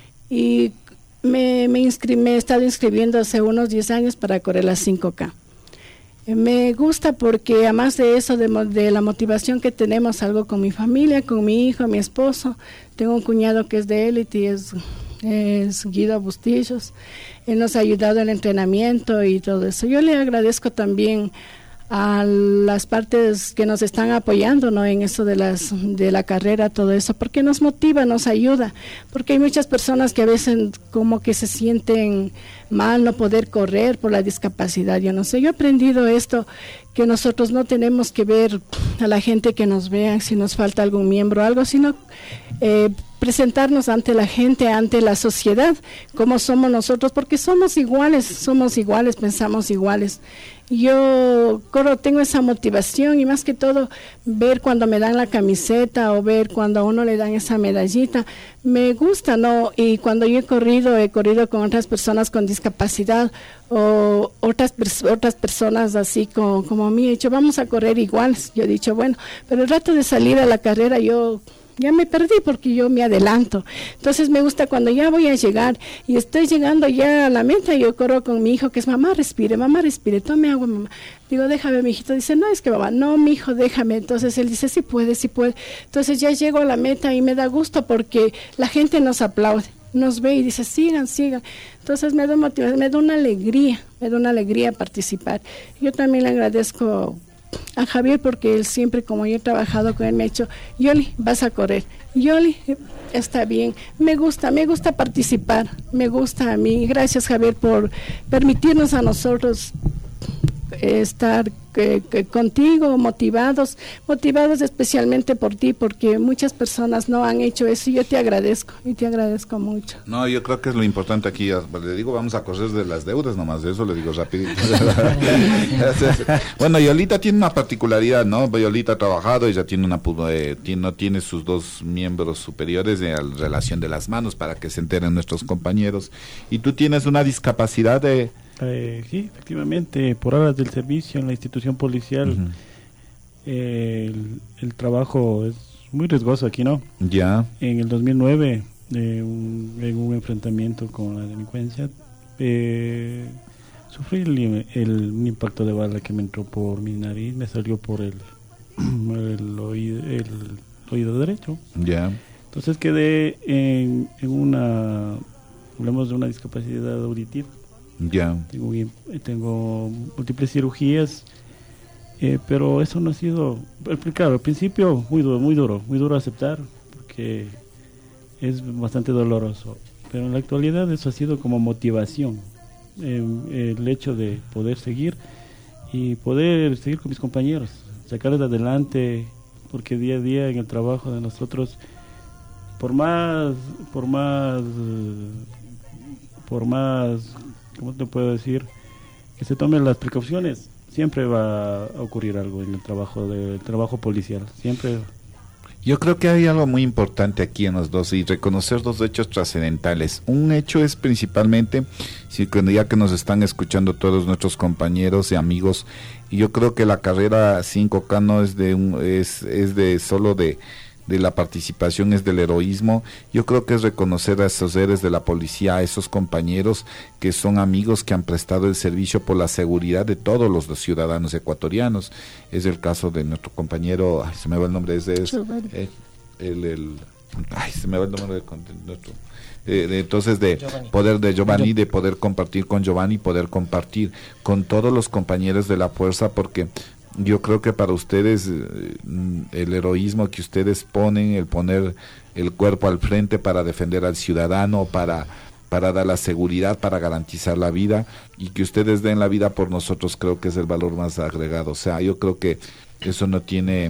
Y me, me, inscri- me he estado inscribiendo hace unos diez años para correr las cinco K. Me gusta porque además de eso, de, de la motivación que tenemos, algo con mi familia, con mi hijo, mi esposo. Tengo un cuñado que es de élite y es, es Guido Bustillos. Él nos ha ayudado en el entrenamiento y todo eso. Yo le agradezco también a las partes que nos están apoyando, ¿no? En eso de las de la carrera, todo eso, porque nos motiva, nos ayuda, porque hay muchas personas que a veces como que se sienten mal no poder correr por la discapacidad. Yo no sé, yo he aprendido esto, que nosotros no tenemos que ver a la gente que nos vea si nos falta algún miembro o algo, sino eh, presentarnos ante la gente, ante la sociedad, como somos nosotros, porque somos iguales, somos iguales, pensamos iguales. Yo corro, tengo esa motivación y más que todo ver cuando me dan la camiseta o ver cuando a uno le dan esa medallita, me gusta, ¿no? Y cuando yo he corrido, he corrido con otras personas con discapacidad o otras otras personas así como, como a mí, he dicho, vamos a correr iguales. Yo he dicho, bueno, pero el rato de salir a la carrera yo ya me perdí porque yo me adelanto. Entonces me gusta cuando ya voy a llegar y estoy llegando ya a la meta, yo corro con mi hijo que es mamá, respire, mamá, respire, tome agua, mamá. Digo, déjame, mi hijito. Dice, no, es que mamá, no, mi hijo, déjame. Entonces él dice, sí puede, sí puede. Entonces ya llego a la meta y me da gusto porque la gente nos aplaude, nos ve y dice, sigan, sigan. Entonces me da motivación, me da una alegría, me da una alegría participar. Yo también le agradezco a Javier porque él siempre, como yo he trabajado con él, me ha dicho, Yoli, vas a correr, Yoli, está bien, me gusta, me gusta participar, me gusta a mí. Gracias, Javier, por permitirnos a nosotros estar eh, que contigo, motivados, motivados especialmente por ti, porque muchas personas no han hecho eso y yo te agradezco, y te agradezco mucho. No, yo creo que es lo importante aquí, le digo, vamos a correr de las deudas nomás, de eso le digo rapidito. Bueno, Yolita tiene una particularidad, ¿no? Yolita ha trabajado, ella tiene una, eh, tiene, no tiene sus dos miembros superiores de la relación de las manos para que se enteren nuestros compañeros, y tú tienes una discapacidad de... Eh, sí, efectivamente, por horas del servicio en la institución policial, uh-huh. eh, el, el trabajo es muy riesgoso aquí, ¿no? Ya. En el dos mil nueve, eh, un, en un enfrentamiento con la delincuencia, eh, sufrí el, el, un impacto de bala que me entró por mi nariz, me salió por el, el, oído, el oído derecho. Ya. Entonces quedé en, en una, hablamos de una discapacidad auditiva. Ya. Tengo, tengo múltiples cirugías, eh, pero eso no ha sido, claro, al principio muy duro, muy duro, muy duro aceptar, porque es bastante doloroso, pero en la actualidad eso ha sido como motivación, eh, el hecho de poder seguir y poder seguir con mis compañeros, sacarles adelante, porque día a día en el trabajo de nosotros, por más, por más, por más ¿cómo te puedo decir? Que se tomen las precauciones. Siempre va a ocurrir algo en el trabajo del trabajo policial. Siempre. Yo creo que hay algo muy importante aquí en los dos y reconocer dos hechos trascendentales. Un hecho es principalmente, si ya que nos están escuchando todos nuestros compañeros y amigos, y yo creo que la carrera cinco K no es de un, es es de solo de de la participación, es del heroísmo. Yo creo que es reconocer a esos seres de la policía, a esos compañeros que son amigos que han prestado el servicio por la seguridad de todos los ciudadanos ecuatorianos. Es el caso de nuestro compañero, ay, se me va el nombre, es, es eh, el, el, ay, se me va el nombre de, de nuestro eh, de, entonces de Giovanni. poder de Giovanni, de poder compartir con Giovanni, poder compartir con todos los compañeros de la fuerza, porque yo creo que para ustedes el heroísmo que ustedes ponen, el poner el cuerpo al frente para defender al ciudadano, para para dar la seguridad, para garantizar la vida, y que ustedes den la vida por nosotros, creo que es el valor más agregado. O sea, yo creo que eso no tiene,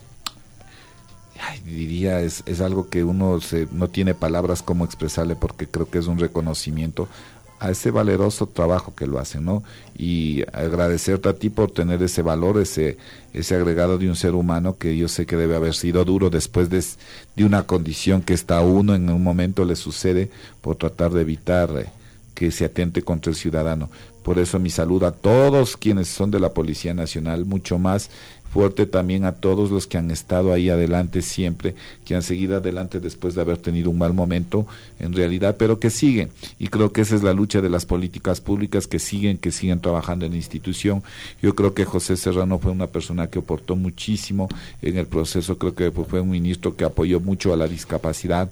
ay, diría, es, es algo que uno se, no tiene palabras como expresarle, porque creo que es un reconocimiento a ese valeroso trabajo que lo hacen, ¿no? Y agradecerte a ti por tener ese valor, ese ese agregado de un ser humano que yo sé que debe haber sido duro después de, de una condición que está a uno en un momento le sucede, por tratar de evitar eh, que se atente contra el ciudadano. Por eso mi saludo a todos quienes son de la Policía Nacional, mucho más fuerte también a todos los que han estado ahí adelante siempre, que han seguido adelante después de haber tenido un mal momento en realidad, pero que siguen, y creo que esa es la lucha de las políticas públicas, que siguen, que siguen trabajando en la institución. Yo creo que José Serrano fue una persona que aportó muchísimo en el proceso, creo que fue un ministro que apoyó mucho a la discapacidad.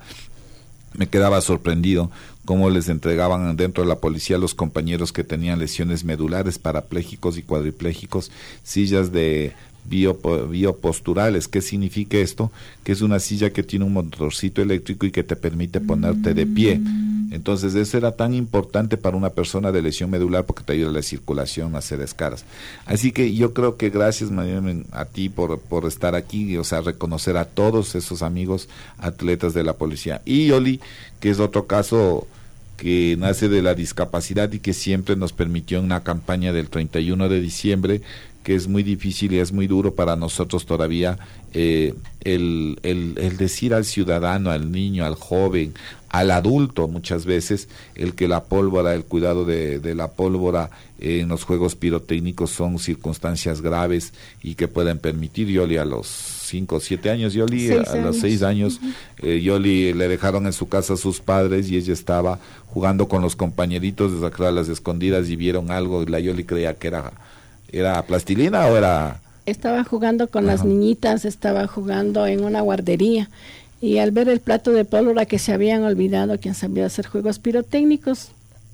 Me quedaba sorprendido cómo les entregaban dentro de la policía a los compañeros que tenían lesiones medulares, parapléjicos y cuadriplégicos, sillas de bio, bioposturales. ¿Qué significa esto? Que es una silla que tiene un motorcito eléctrico y que te permite ponerte de pie. Entonces eso era tan importante para una persona de lesión medular porque te ayuda a la circulación, a hacer escalas. Así que yo creo que gracias a ti por, por estar aquí, o sea, reconocer a todos esos amigos atletas de la policía. Y Yoli, que es otro caso que nace de la discapacidad y que siempre nos permitió una campaña del treinta y uno de diciembre, que es muy difícil y es muy duro para nosotros todavía, eh, el, el, el decir al ciudadano, al niño, al joven, al adulto muchas veces, el que la pólvora, el cuidado de, de la pólvora eh, en los juegos pirotécnicos son circunstancias graves y que pueden permitir. Yoli a los cinco o siete años, Yoli seis a años. los seis años, uh-huh. eh, Yoli le dejaron en su casa a sus padres y ella estaba jugando con los compañeritos de las escondidas y vieron algo y la Yoli creía que era... ¿Era plastilina o era...? Estaba jugando con Ajá. las niñitas, estaba jugando en una guardería y al ver el plato de pólvora que se habían olvidado, quien sabía hacer juegos pirotécnicos,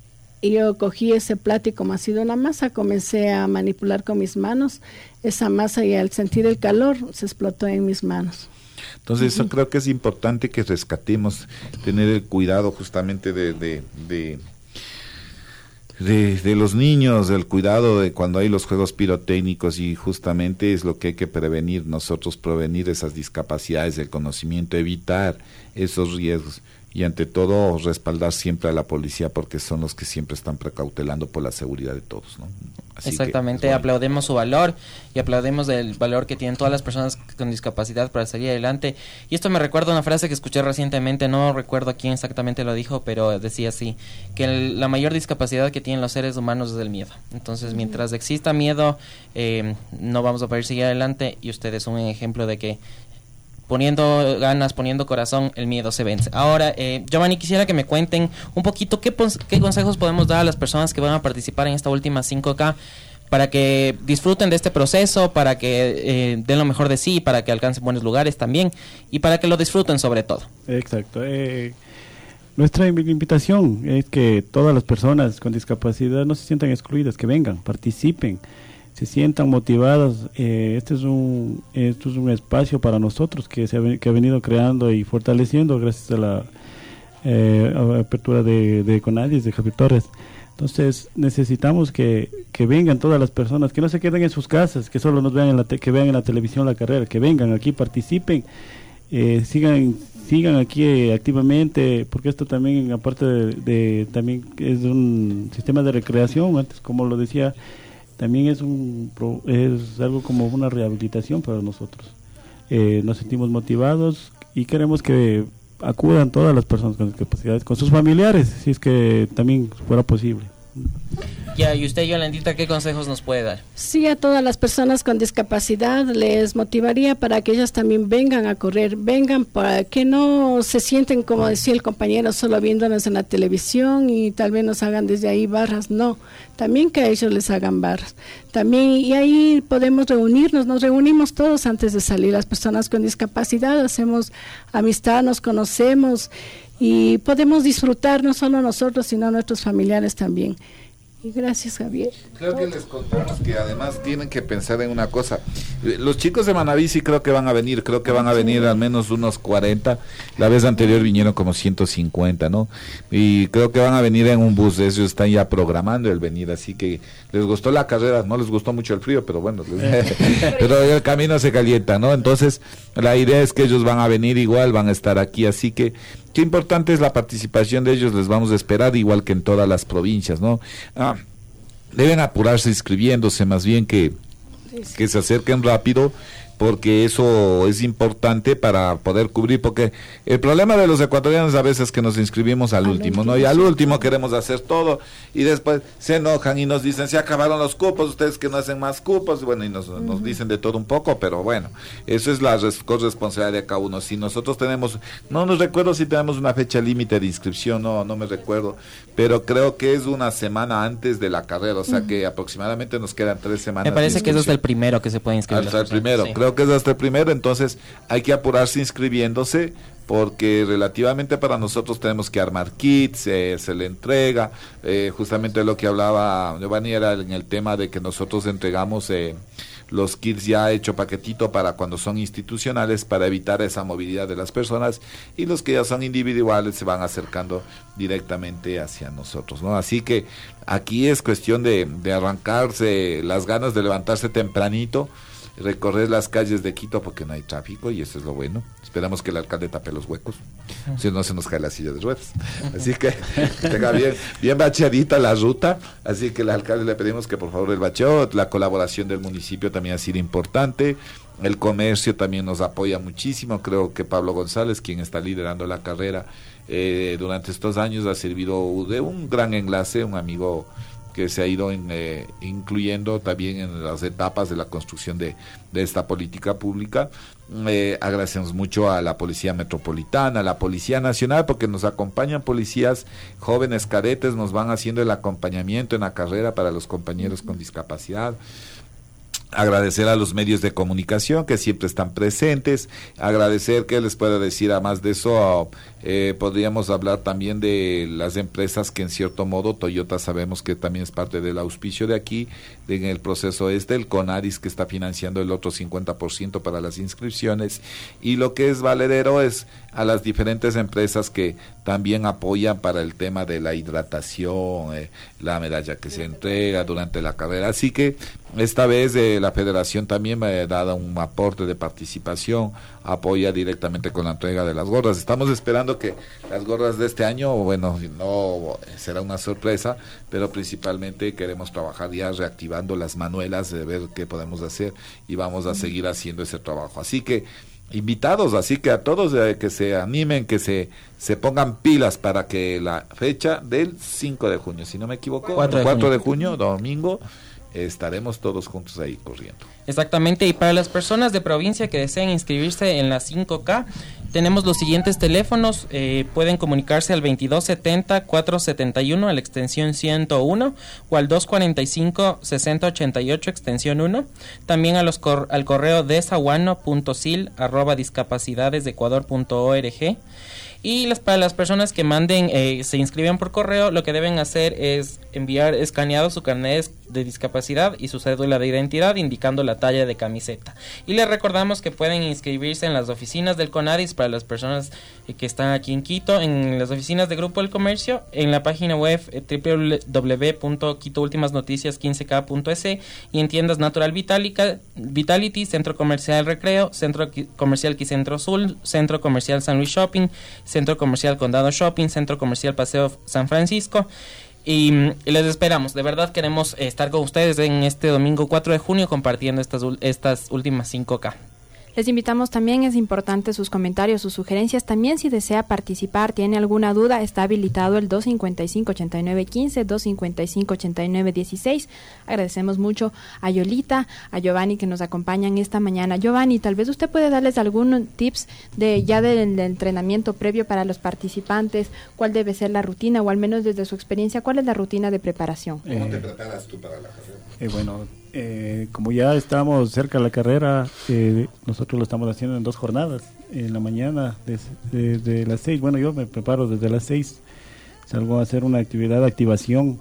y yo cogí ese plato y como ha sido una masa, comencé a manipular con mis manos esa masa y al sentir el calor se explotó en mis manos. Entonces uh-huh. eso creo que es importante que rescatemos, tener el cuidado justamente de... de, de De, de los niños, el cuidado de cuando hay los juegos pirotécnicos, y justamente es lo que hay que prevenir nosotros, prevenir esas discapacidades, el conocimiento, evitar esos riesgos y ante todo respaldar siempre a la policía porque son los que siempre están precautelando por la seguridad de todos, ¿no? Así Exactamente, que, bueno. aplaudemos su valor y aplaudemos el valor que tienen todas las personas con discapacidad para salir adelante. Y esto me recuerda una frase que escuché recientemente, no recuerdo quién exactamente lo dijo, pero decía así, que el, la mayor discapacidad que tienen los seres humanos es el miedo. Entonces, mientras exista miedo, eh, no vamos a poder seguir adelante, y ustedes son un ejemplo de que poniendo ganas, poniendo corazón, el miedo se vence. Ahora, eh, Giovanni, quisiera que me cuenten un poquito qué, qué consejos podemos dar a las personas que van a participar en esta última cinco K para que disfruten de este proceso, para que eh, den lo mejor de sí, para que alcancen buenos lugares también y para que lo disfruten sobre todo. Exacto. Eh, nuestra invitación es que todas las personas con discapacidad no se sientan excluidas, que vengan, participen, se sientan motivadas. Eh, este es un esto es un espacio para nosotros que se ha, que ha venido creando y fortaleciendo gracias a la eh, apertura de, de Conadis, de Javier Torres. Entonces necesitamos que, que vengan todas las personas, que no se queden en sus casas, que solo nos vean en la te, que vean en la televisión la carrera, que vengan aquí, participen, eh, sigan sigan aquí eh, activamente, porque esto también aparte de, de también es un sistema de recreación, antes como lo decía, también es un es algo como una rehabilitación para nosotros. Eh, nos sentimos motivados y queremos que acudan todas las personas con discapacidades, con sus familiares, si es que también fuera posible. Ya, y usted, Yolandita, ¿qué consejos nos puede dar? Sí, a todas las personas con discapacidad les motivaría para que ellas también vengan a correr, vengan para que no se sienten, como decía el compañero, solo viéndonos en la televisión y tal vez nos hagan desde ahí barras, no, también que a ellos les hagan barras. También, y ahí podemos reunirnos, nos reunimos todos antes de salir, las personas con discapacidad, hacemos amistad, nos conocemos y podemos disfrutar no solo nosotros, sino nuestros familiares también. Y gracias, Javier. Creo que les contamos que además tienen que pensar en una cosa. Los chicos de Manaví sí creo que van a venir, creo que van a venir al menos unos cuarenta. La vez anterior vinieron como ciento cincuenta, ¿no? Y creo que van a venir en un bus, ellos están ya programando el venir, así que les gustó la carrera, no les gustó mucho el frío, pero bueno, les... pero el camino se calienta, ¿no? Entonces, la idea es que ellos van a venir igual, van a estar aquí, así que qué importante es la participación de ellos, les vamos a esperar igual que en todas las provincias, ¿no? Ah, deben apurarse inscribiéndose, más bien que, sí, sí. que se acerquen rápido, porque eso es importante para poder cubrir, porque el problema de los ecuatorianos a veces es que nos inscribimos al, al último, último, ¿no? Y al último queremos hacer todo, y después se enojan y nos dicen, se acabaron los cupos, ustedes que no hacen más cupos, bueno, y nos, uh-huh. nos dicen de todo un poco, pero bueno, eso es la res- corresponsabilidad de cada uno. Si nosotros tenemos, no nos recuerdo si tenemos una fecha límite de inscripción, no, no me recuerdo, pero creo que es una semana antes de la carrera, o sea uh-huh. que aproximadamente nos quedan tres semanas. Me parece que es hasta el primero que se puede inscribir. Hasta el primero, sí. Creo que es hasta el primero, entonces hay que apurarse inscribiéndose, porque relativamente para nosotros tenemos que armar kits, eh, se le entrega, eh, justamente lo que hablaba Giovanni era en el tema de que nosotros entregamos eh, los kits ya hecho paquetito para cuando son institucionales, para evitar esa movilidad de las personas, y los que ya son individuales se van acercando directamente hacia nosotros, ¿no? Así que aquí es cuestión de, de arrancarse las ganas de levantarse tempranito, recorrer las calles de Quito porque no hay tráfico, y eso es lo bueno. Esperamos que el alcalde tape los huecos, si no se nos cae la silla de ruedas. Así que tenga bien, bien bacheadita la ruta, así que al alcalde le pedimos que por favor el bacheo, la colaboración del municipio también ha sido importante, el comercio también nos apoya muchísimo, creo que Pablo González, quien está liderando la carrera eh, durante estos años, ha servido de un gran enlace, un amigo que se ha ido en, eh, incluyendo también en las etapas de la construcción de, de esta política pública. Eh, agradecemos mucho a la Policía Metropolitana, a la Policía Nacional, porque nos acompañan policías jóvenes cadetes, nos van haciendo el acompañamiento en la carrera para los compañeros con discapacidad. Agradecer a los medios de comunicación que siempre están presentes, agradecer, que les puedo decir, además de eso, eh, podríamos hablar también de las empresas que en cierto modo, Toyota sabemos que también es parte del auspicio de aquí, de, en el proceso este, el CONADIS que está financiando el otro cincuenta por ciento para las inscripciones, y lo que es valedero es a las diferentes empresas que también apoyan para el tema de la hidratación, eh, la medalla que se entrega durante la carrera, así que esta vez eh, la federación también me ha dado un aporte de participación, apoya directamente con la entrega de las gorras. Estamos esperando que las gorras de este año, bueno, no será una sorpresa, pero principalmente queremos trabajar ya reactivando las manuelas, de ver qué podemos hacer, y vamos a seguir haciendo ese trabajo. Así que invitados, así que a todos eh, que se animen, que se, se pongan pilas para que la fecha del cinco de junio, si no me equivoco, cuatro de, cuatro junio. de junio, domingo, estaremos todos juntos ahí corriendo. Exactamente, y para las personas de provincia que deseen inscribirse en la cinco K, tenemos los siguientes teléfonos, eh, pueden comunicarse al veintidós setenta, cuatrocientos setenta y uno a la extensión ciento uno o al doscientos cuarenta y cinco, sesenta ochenta y ocho extensión uno, también a los cor- al correo desaguano punto sil arroba discapacidades de ecuador punto org. Y las, para las personas que manden, eh, se inscriben por correo, lo que deben hacer es enviar escaneado su carnet de discapacidad y su cédula de identidad indicando la talla de camiseta. Y les recordamos que pueden inscribirse en las oficinas del CONADIS para las personas eh, que están aquí en Quito, en las oficinas de Grupo del Comercio, en la página web eh, doble u doble u doble u punto quito últimas noticias quince k punto es y en tiendas Natural Vitalica, Vitality, Centro Comercial Recreo, Centro Comercial Quicentro Sur, Centro Comercial San Luis Shopping, Centro Comercial Condado Shopping, Centro Comercial Paseo San Francisco, y, y les esperamos. De verdad queremos eh, estar con ustedes en este domingo cuatro de junio compartiendo estas, estas últimas cinco K. Les invitamos también, es importante sus comentarios, sus sugerencias. También si desea participar, tiene alguna duda, está habilitado el dos cinco cinco, ocho nueve uno cinco, dos cinco cinco, ocho nueve uno seis. Agradecemos mucho a Yolita, a Giovanni que nos acompañan esta mañana. Giovanni, tal vez usted puede darles algunos tips de ya del, del entrenamiento previo para los participantes, cuál debe ser la rutina, o al menos desde su experiencia, cuál es la rutina de preparación. ¿Cómo te preparas tú para la carrera? Eh, bueno, eh, como ya estamos cerca de la carrera, eh, nosotros lo estamos haciendo en dos jornadas. En la mañana, desde, desde las seis, bueno, yo me preparo desde las seis, salgo a hacer una actividad de activación,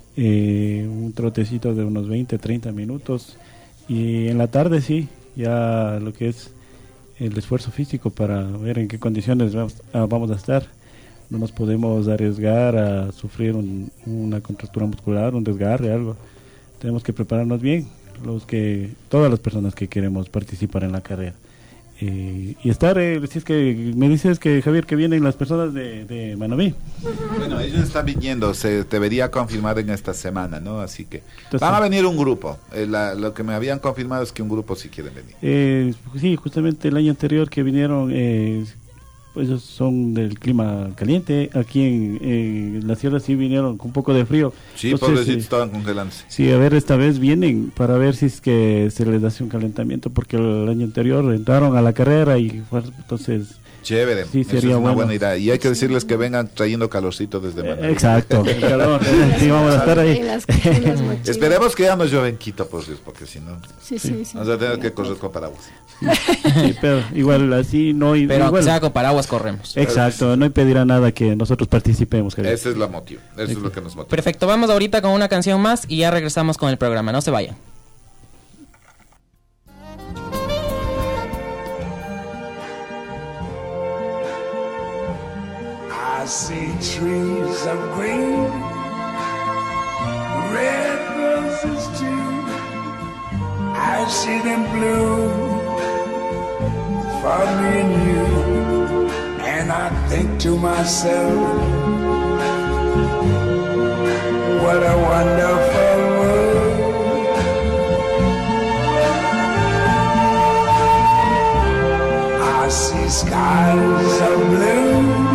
eh, un trotecito de unos veinte, treinta minutos, y en la tarde sí, ya lo que es el esfuerzo físico para ver en qué condiciones vamos a, vamos a estar. No nos podemos arriesgar a sufrir un, una contractura muscular, un desgarre, algo. Tenemos que prepararnos bien, los que todas las personas que queremos participar en la carrera. Eh, y estar, eh, si es que me dices que Javier que vienen las personas de, de Manaví. Bueno, ellos están viniendo, se debería confirmar en esta semana, ¿no? Así que Entonces, van a venir un grupo. Eh, la, lo que me habían confirmado es que un grupo sí quieren venir. Eh, sí, justamente el año anterior que vinieron, eh, pues ellos son del clima caliente. Aquí en, en la sierra sí vinieron con un poco de frío. Sí, Entonces, pobrecitos, eh, estaban congelándose. Sí, a ver, esta vez vienen para ver si es que se les hace un calentamiento, porque el año anterior entraron a la carrera y fue, entonces... Chévere, sí, eso sería es una bueno. buena idea. Y hay que decirles que vengan trayendo calorcito desde Manaví. Exacto, el calor, sí, vamos a estar ahí. Esperemos que ya no llueva en Quito, por Dios, porque si no, sí, sí, sí. vamos a tener que correr con paraguas. Sí, pero igual así no... Pero igual, sea con paraguas corremos. Exacto, no impedirá nada que nosotros participemos. Javier. Ese es la motivo, eso Exacto. es lo que nos motiva. Perfecto, vamos ahorita con una canción más y ya regresamos con el programa, no se vayan. I see trees of green, red roses too. I see them bloom for me and you. And I think to myself, what a wonderful world. I see skies of blue,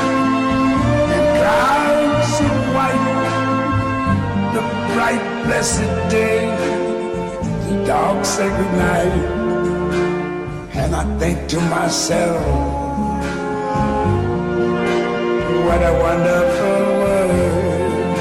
bright, blessed day, the dogs say goodnight, and I think to myself, what a wonderful world.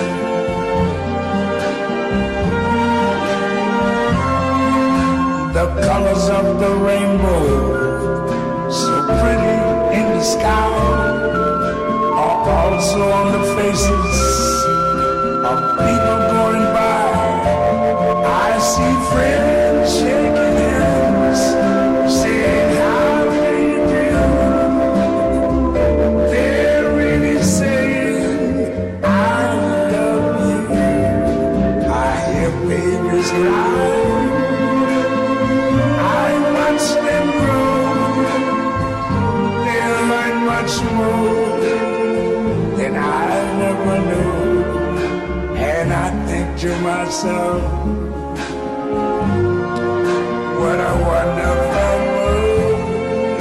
The colors of the rainbow, so pretty in the sky, are also on the faces of people going by. I see friends shaking hands, saying how do you do. They're really saying I love you. I hear babies cry, I watch them grow. They'll learn much more than I never knew. And I think to myself, what a wonderful world.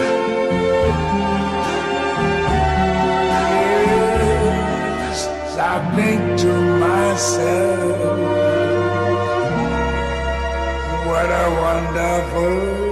Yes, I think to myself, what a wonderful world.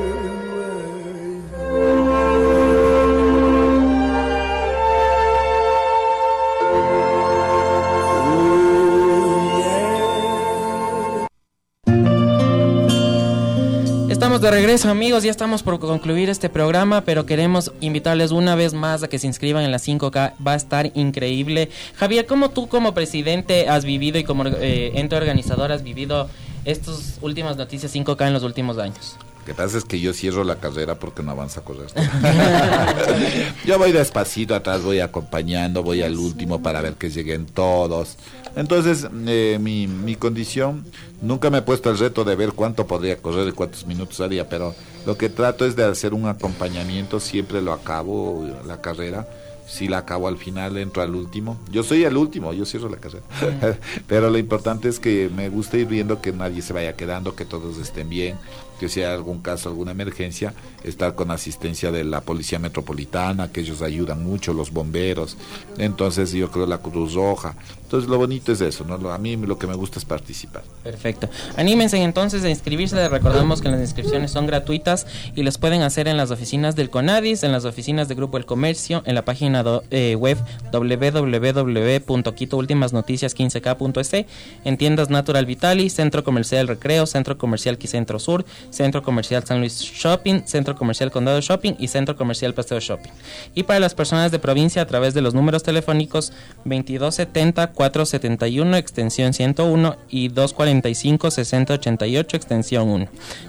Estamos de regreso, amigos, ya estamos por concluir este programa, pero queremos invitarles una vez más a que se inscriban en la cinco K, va a estar increíble. Javier, ¿cómo tú como presidente has vivido y como eh, ente organizador has vivido estas últimas noticias cinco K en los últimos años? Lo que pasa es que yo cierro la carrera porque no avanza a correr. Yo voy despacito atrás, voy acompañando, voy al último para ver que lleguen todos. Entonces, eh, mi, mi condición, nunca me he puesto el reto de ver cuánto podría correr y cuántos minutos haría, pero lo que trato es de hacer un acompañamiento, siempre lo acabo, la carrera. Si la acabo al final, entro al último. Yo soy el último, yo cierro la carrera. Pero lo importante es que me gusta ir viendo que nadie se vaya quedando, que todos estén bien, que si hay algún caso, alguna emergencia, estar con asistencia de la Policía Metropolitana, que ellos ayudan mucho, los bomberos. Entonces yo creo la Cruz Roja. Entonces lo bonito es eso, ¿no? A mí lo que me gusta es participar. Perfecto. Anímense entonces a inscribirse. Les recordamos que las inscripciones son gratuitas y las pueden hacer en las oficinas del CONADIS, en las oficinas del Grupo El Comercio, en la página do, eh, web doble u doble u doble u punto quito últimas noticias quince k punto es, en tiendas Natural Vitali, Centro Comercial Recreo, Centro Comercial Quicentro Sur, Centro Comercial San Luis Shopping, Centro Comercial Condado Shopping y Centro Comercial Paseo Shopping. Y para las personas de provincia, a través de los números telefónicos veintidós setenta, cuatrocientos setenta y uno, extensión ciento uno y doscientos cuarenta y cinco, sesenta ochenta y ocho, extensión uno.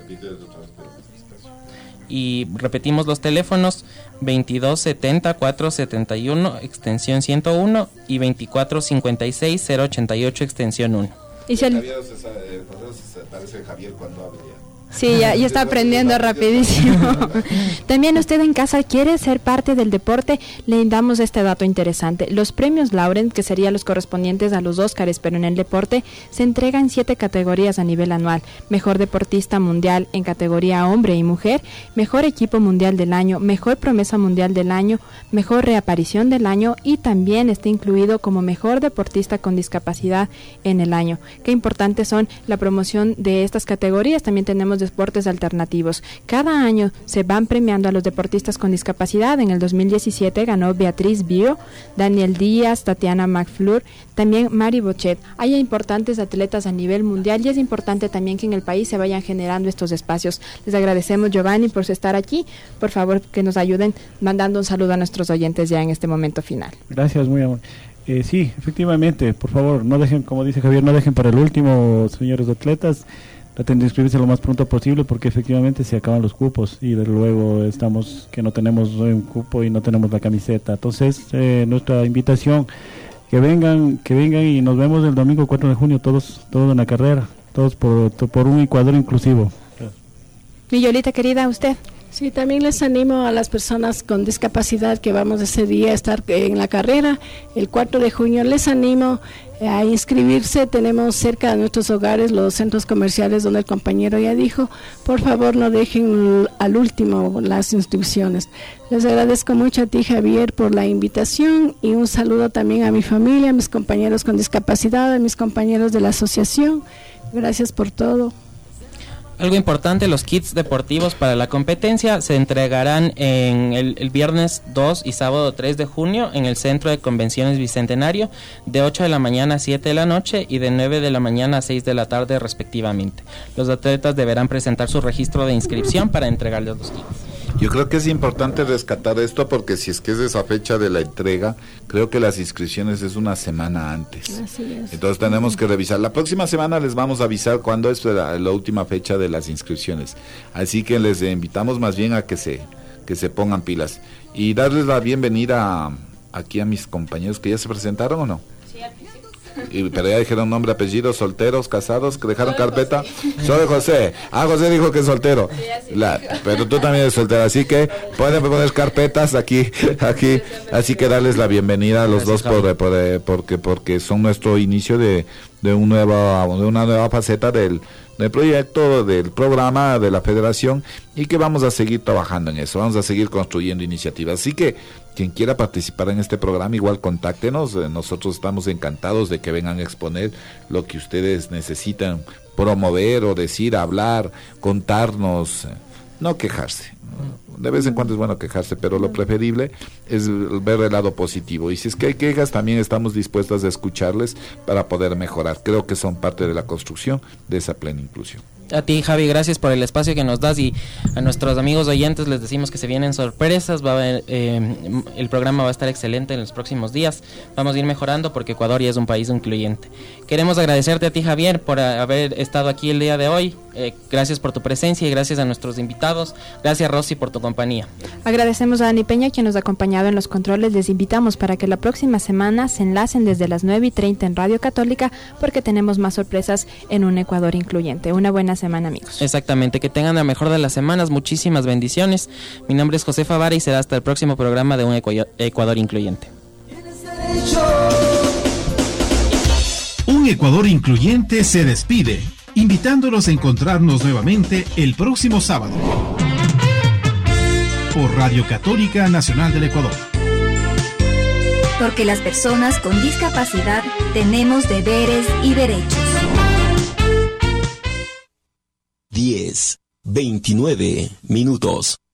Y repetimos los teléfonos: veintidós setenta, cuatrocientos setenta y uno, extensión ciento uno y veinticuatro cincuenta y seis, cero ochenta y ocho, extensión uno. Y si el... Javier se, se parece Javier cuando habla. Sí, ya, ya está aprendiendo rapidísimo. También usted en casa quiere ser parte del deporte, le damos este dato interesante. Los premios Laurent, que serían los correspondientes a los Óscares, pero en el deporte, se entregan en siete categorías a nivel anual. Mejor deportista mundial en categoría hombre y mujer, mejor equipo mundial del año, mejor promesa mundial del año, mejor reaparición del año y también está incluido como mejor deportista con discapacidad en el año. Qué importantes son la promoción de estas categorías. También tenemos deportes alternativos. Cada año se van premiando a los deportistas con discapacidad. En el dos mil diecisiete ganó Beatriz Bio, Daniel Díaz, Tatiana McFleur, también Mari Bochet. Hay importantes atletas a nivel mundial y es importante también que en el país se vayan generando estos espacios. Les agradecemos, Giovanni, por estar aquí. Por favor, que nos ayuden mandando un saludo a nuestros oyentes ya en este momento final. Gracias, muy amable. Eh, sí, efectivamente, por favor, no dejen, como dice Javier, no dejen para el último, señores atletas, traten de inscribirse lo más pronto posible porque efectivamente se acaban los cupos y de luego estamos que no tenemos un cupo y no tenemos la camiseta. Entonces, eh, nuestra invitación, que vengan, que vengan y nos vemos el domingo cuatro de junio, todos, todos en la carrera, todos por, por un Ecuador inclusivo. Y Yolita, querida, usted. Sí, también les animo a las personas con discapacidad que vamos ese día a estar en la carrera, el cuatro de junio, les animo a inscribirse. Tenemos cerca de nuestros hogares los centros comerciales donde el compañero ya dijo, por favor no dejen al último las inscripciones. Les agradezco mucho a ti, Javier, por la invitación y un saludo también a mi familia, a mis compañeros con discapacidad, a mis compañeros de la asociación. Gracias por todo. Algo importante, los kits deportivos para la competencia se entregarán en el, el viernes dos y sábado tres de junio en el Centro de Convenciones Bicentenario de ocho de la mañana a siete de la noche y de nueve de la mañana a seis de la tarde respectivamente. Los atletas deberán presentar su registro de inscripción para entregarles los kits. Yo creo que es importante rescatar esto porque si es que es esa fecha de la entrega, creo que las inscripciones es una semana antes. Así es. Entonces tenemos que revisar. La próxima semana les vamos a avisar cuándo es la, la última fecha de las inscripciones. Así que les invitamos más bien a que se que se pongan pilas y darles la bienvenida a, aquí a mis compañeros que ya se presentaron o no. Sí, al principio. Y, pero ya dijeron nombre, apellido, solteros, casados, que dejaron Soy carpeta. José. Soy José. Ah, José dijo que es soltero. Sí, La, pero tú también eres soltero, así que pueden poner carpetas aquí, aquí. Así que darles la bienvenida a los Gracias, dos por, por, porque porque son nuestro inicio de de un nuevo de una nueva faceta del del proyecto, del programa de la federación y que vamos a seguir trabajando en eso, vamos a seguir construyendo iniciativas. Así que quien quiera participar en este programa, igual contáctenos, nosotros estamos encantados de que vengan a exponer lo que ustedes necesitan promover o decir, hablar, contarnos, no quejarse. De vez en cuando es bueno quejarse, pero lo preferible es ver el lado positivo. Y si es que hay quejas, también estamos dispuestos a escucharles para poder mejorar. Creo que son parte de la construcción de esa plena inclusión. A ti, Javi, gracias por el espacio que nos das y a nuestros amigos oyentes les decimos que se vienen sorpresas. Va a haber, eh, el programa va a estar excelente en los próximos días. Vamos a ir mejorando porque Ecuador ya es un país incluyente. Queremos agradecerte a ti, Javier, por haber estado aquí el día de hoy. Eh, gracias por tu presencia y gracias a nuestros invitados. Gracias, Rosy, por tu compañía. Agradecemos a Dani Peña, quien nos ha acompañado en los controles. Les invitamos para que la próxima semana se enlacen desde las nueve y treinta en Radio Católica porque tenemos más sorpresas en un Ecuador incluyente. Una buena semana, amigos. Exactamente, que tengan la mejor de las semanas, muchísimas bendiciones. Mi nombre es José Favara y será hasta el próximo programa de un Ecuador incluyente. Un Ecuador incluyente se despide, invitándolos a encontrarnos nuevamente el próximo sábado por Radio Católica Nacional del Ecuador. Porque las personas con discapacidad tenemos deberes y derechos. diez, veintinueve minutos.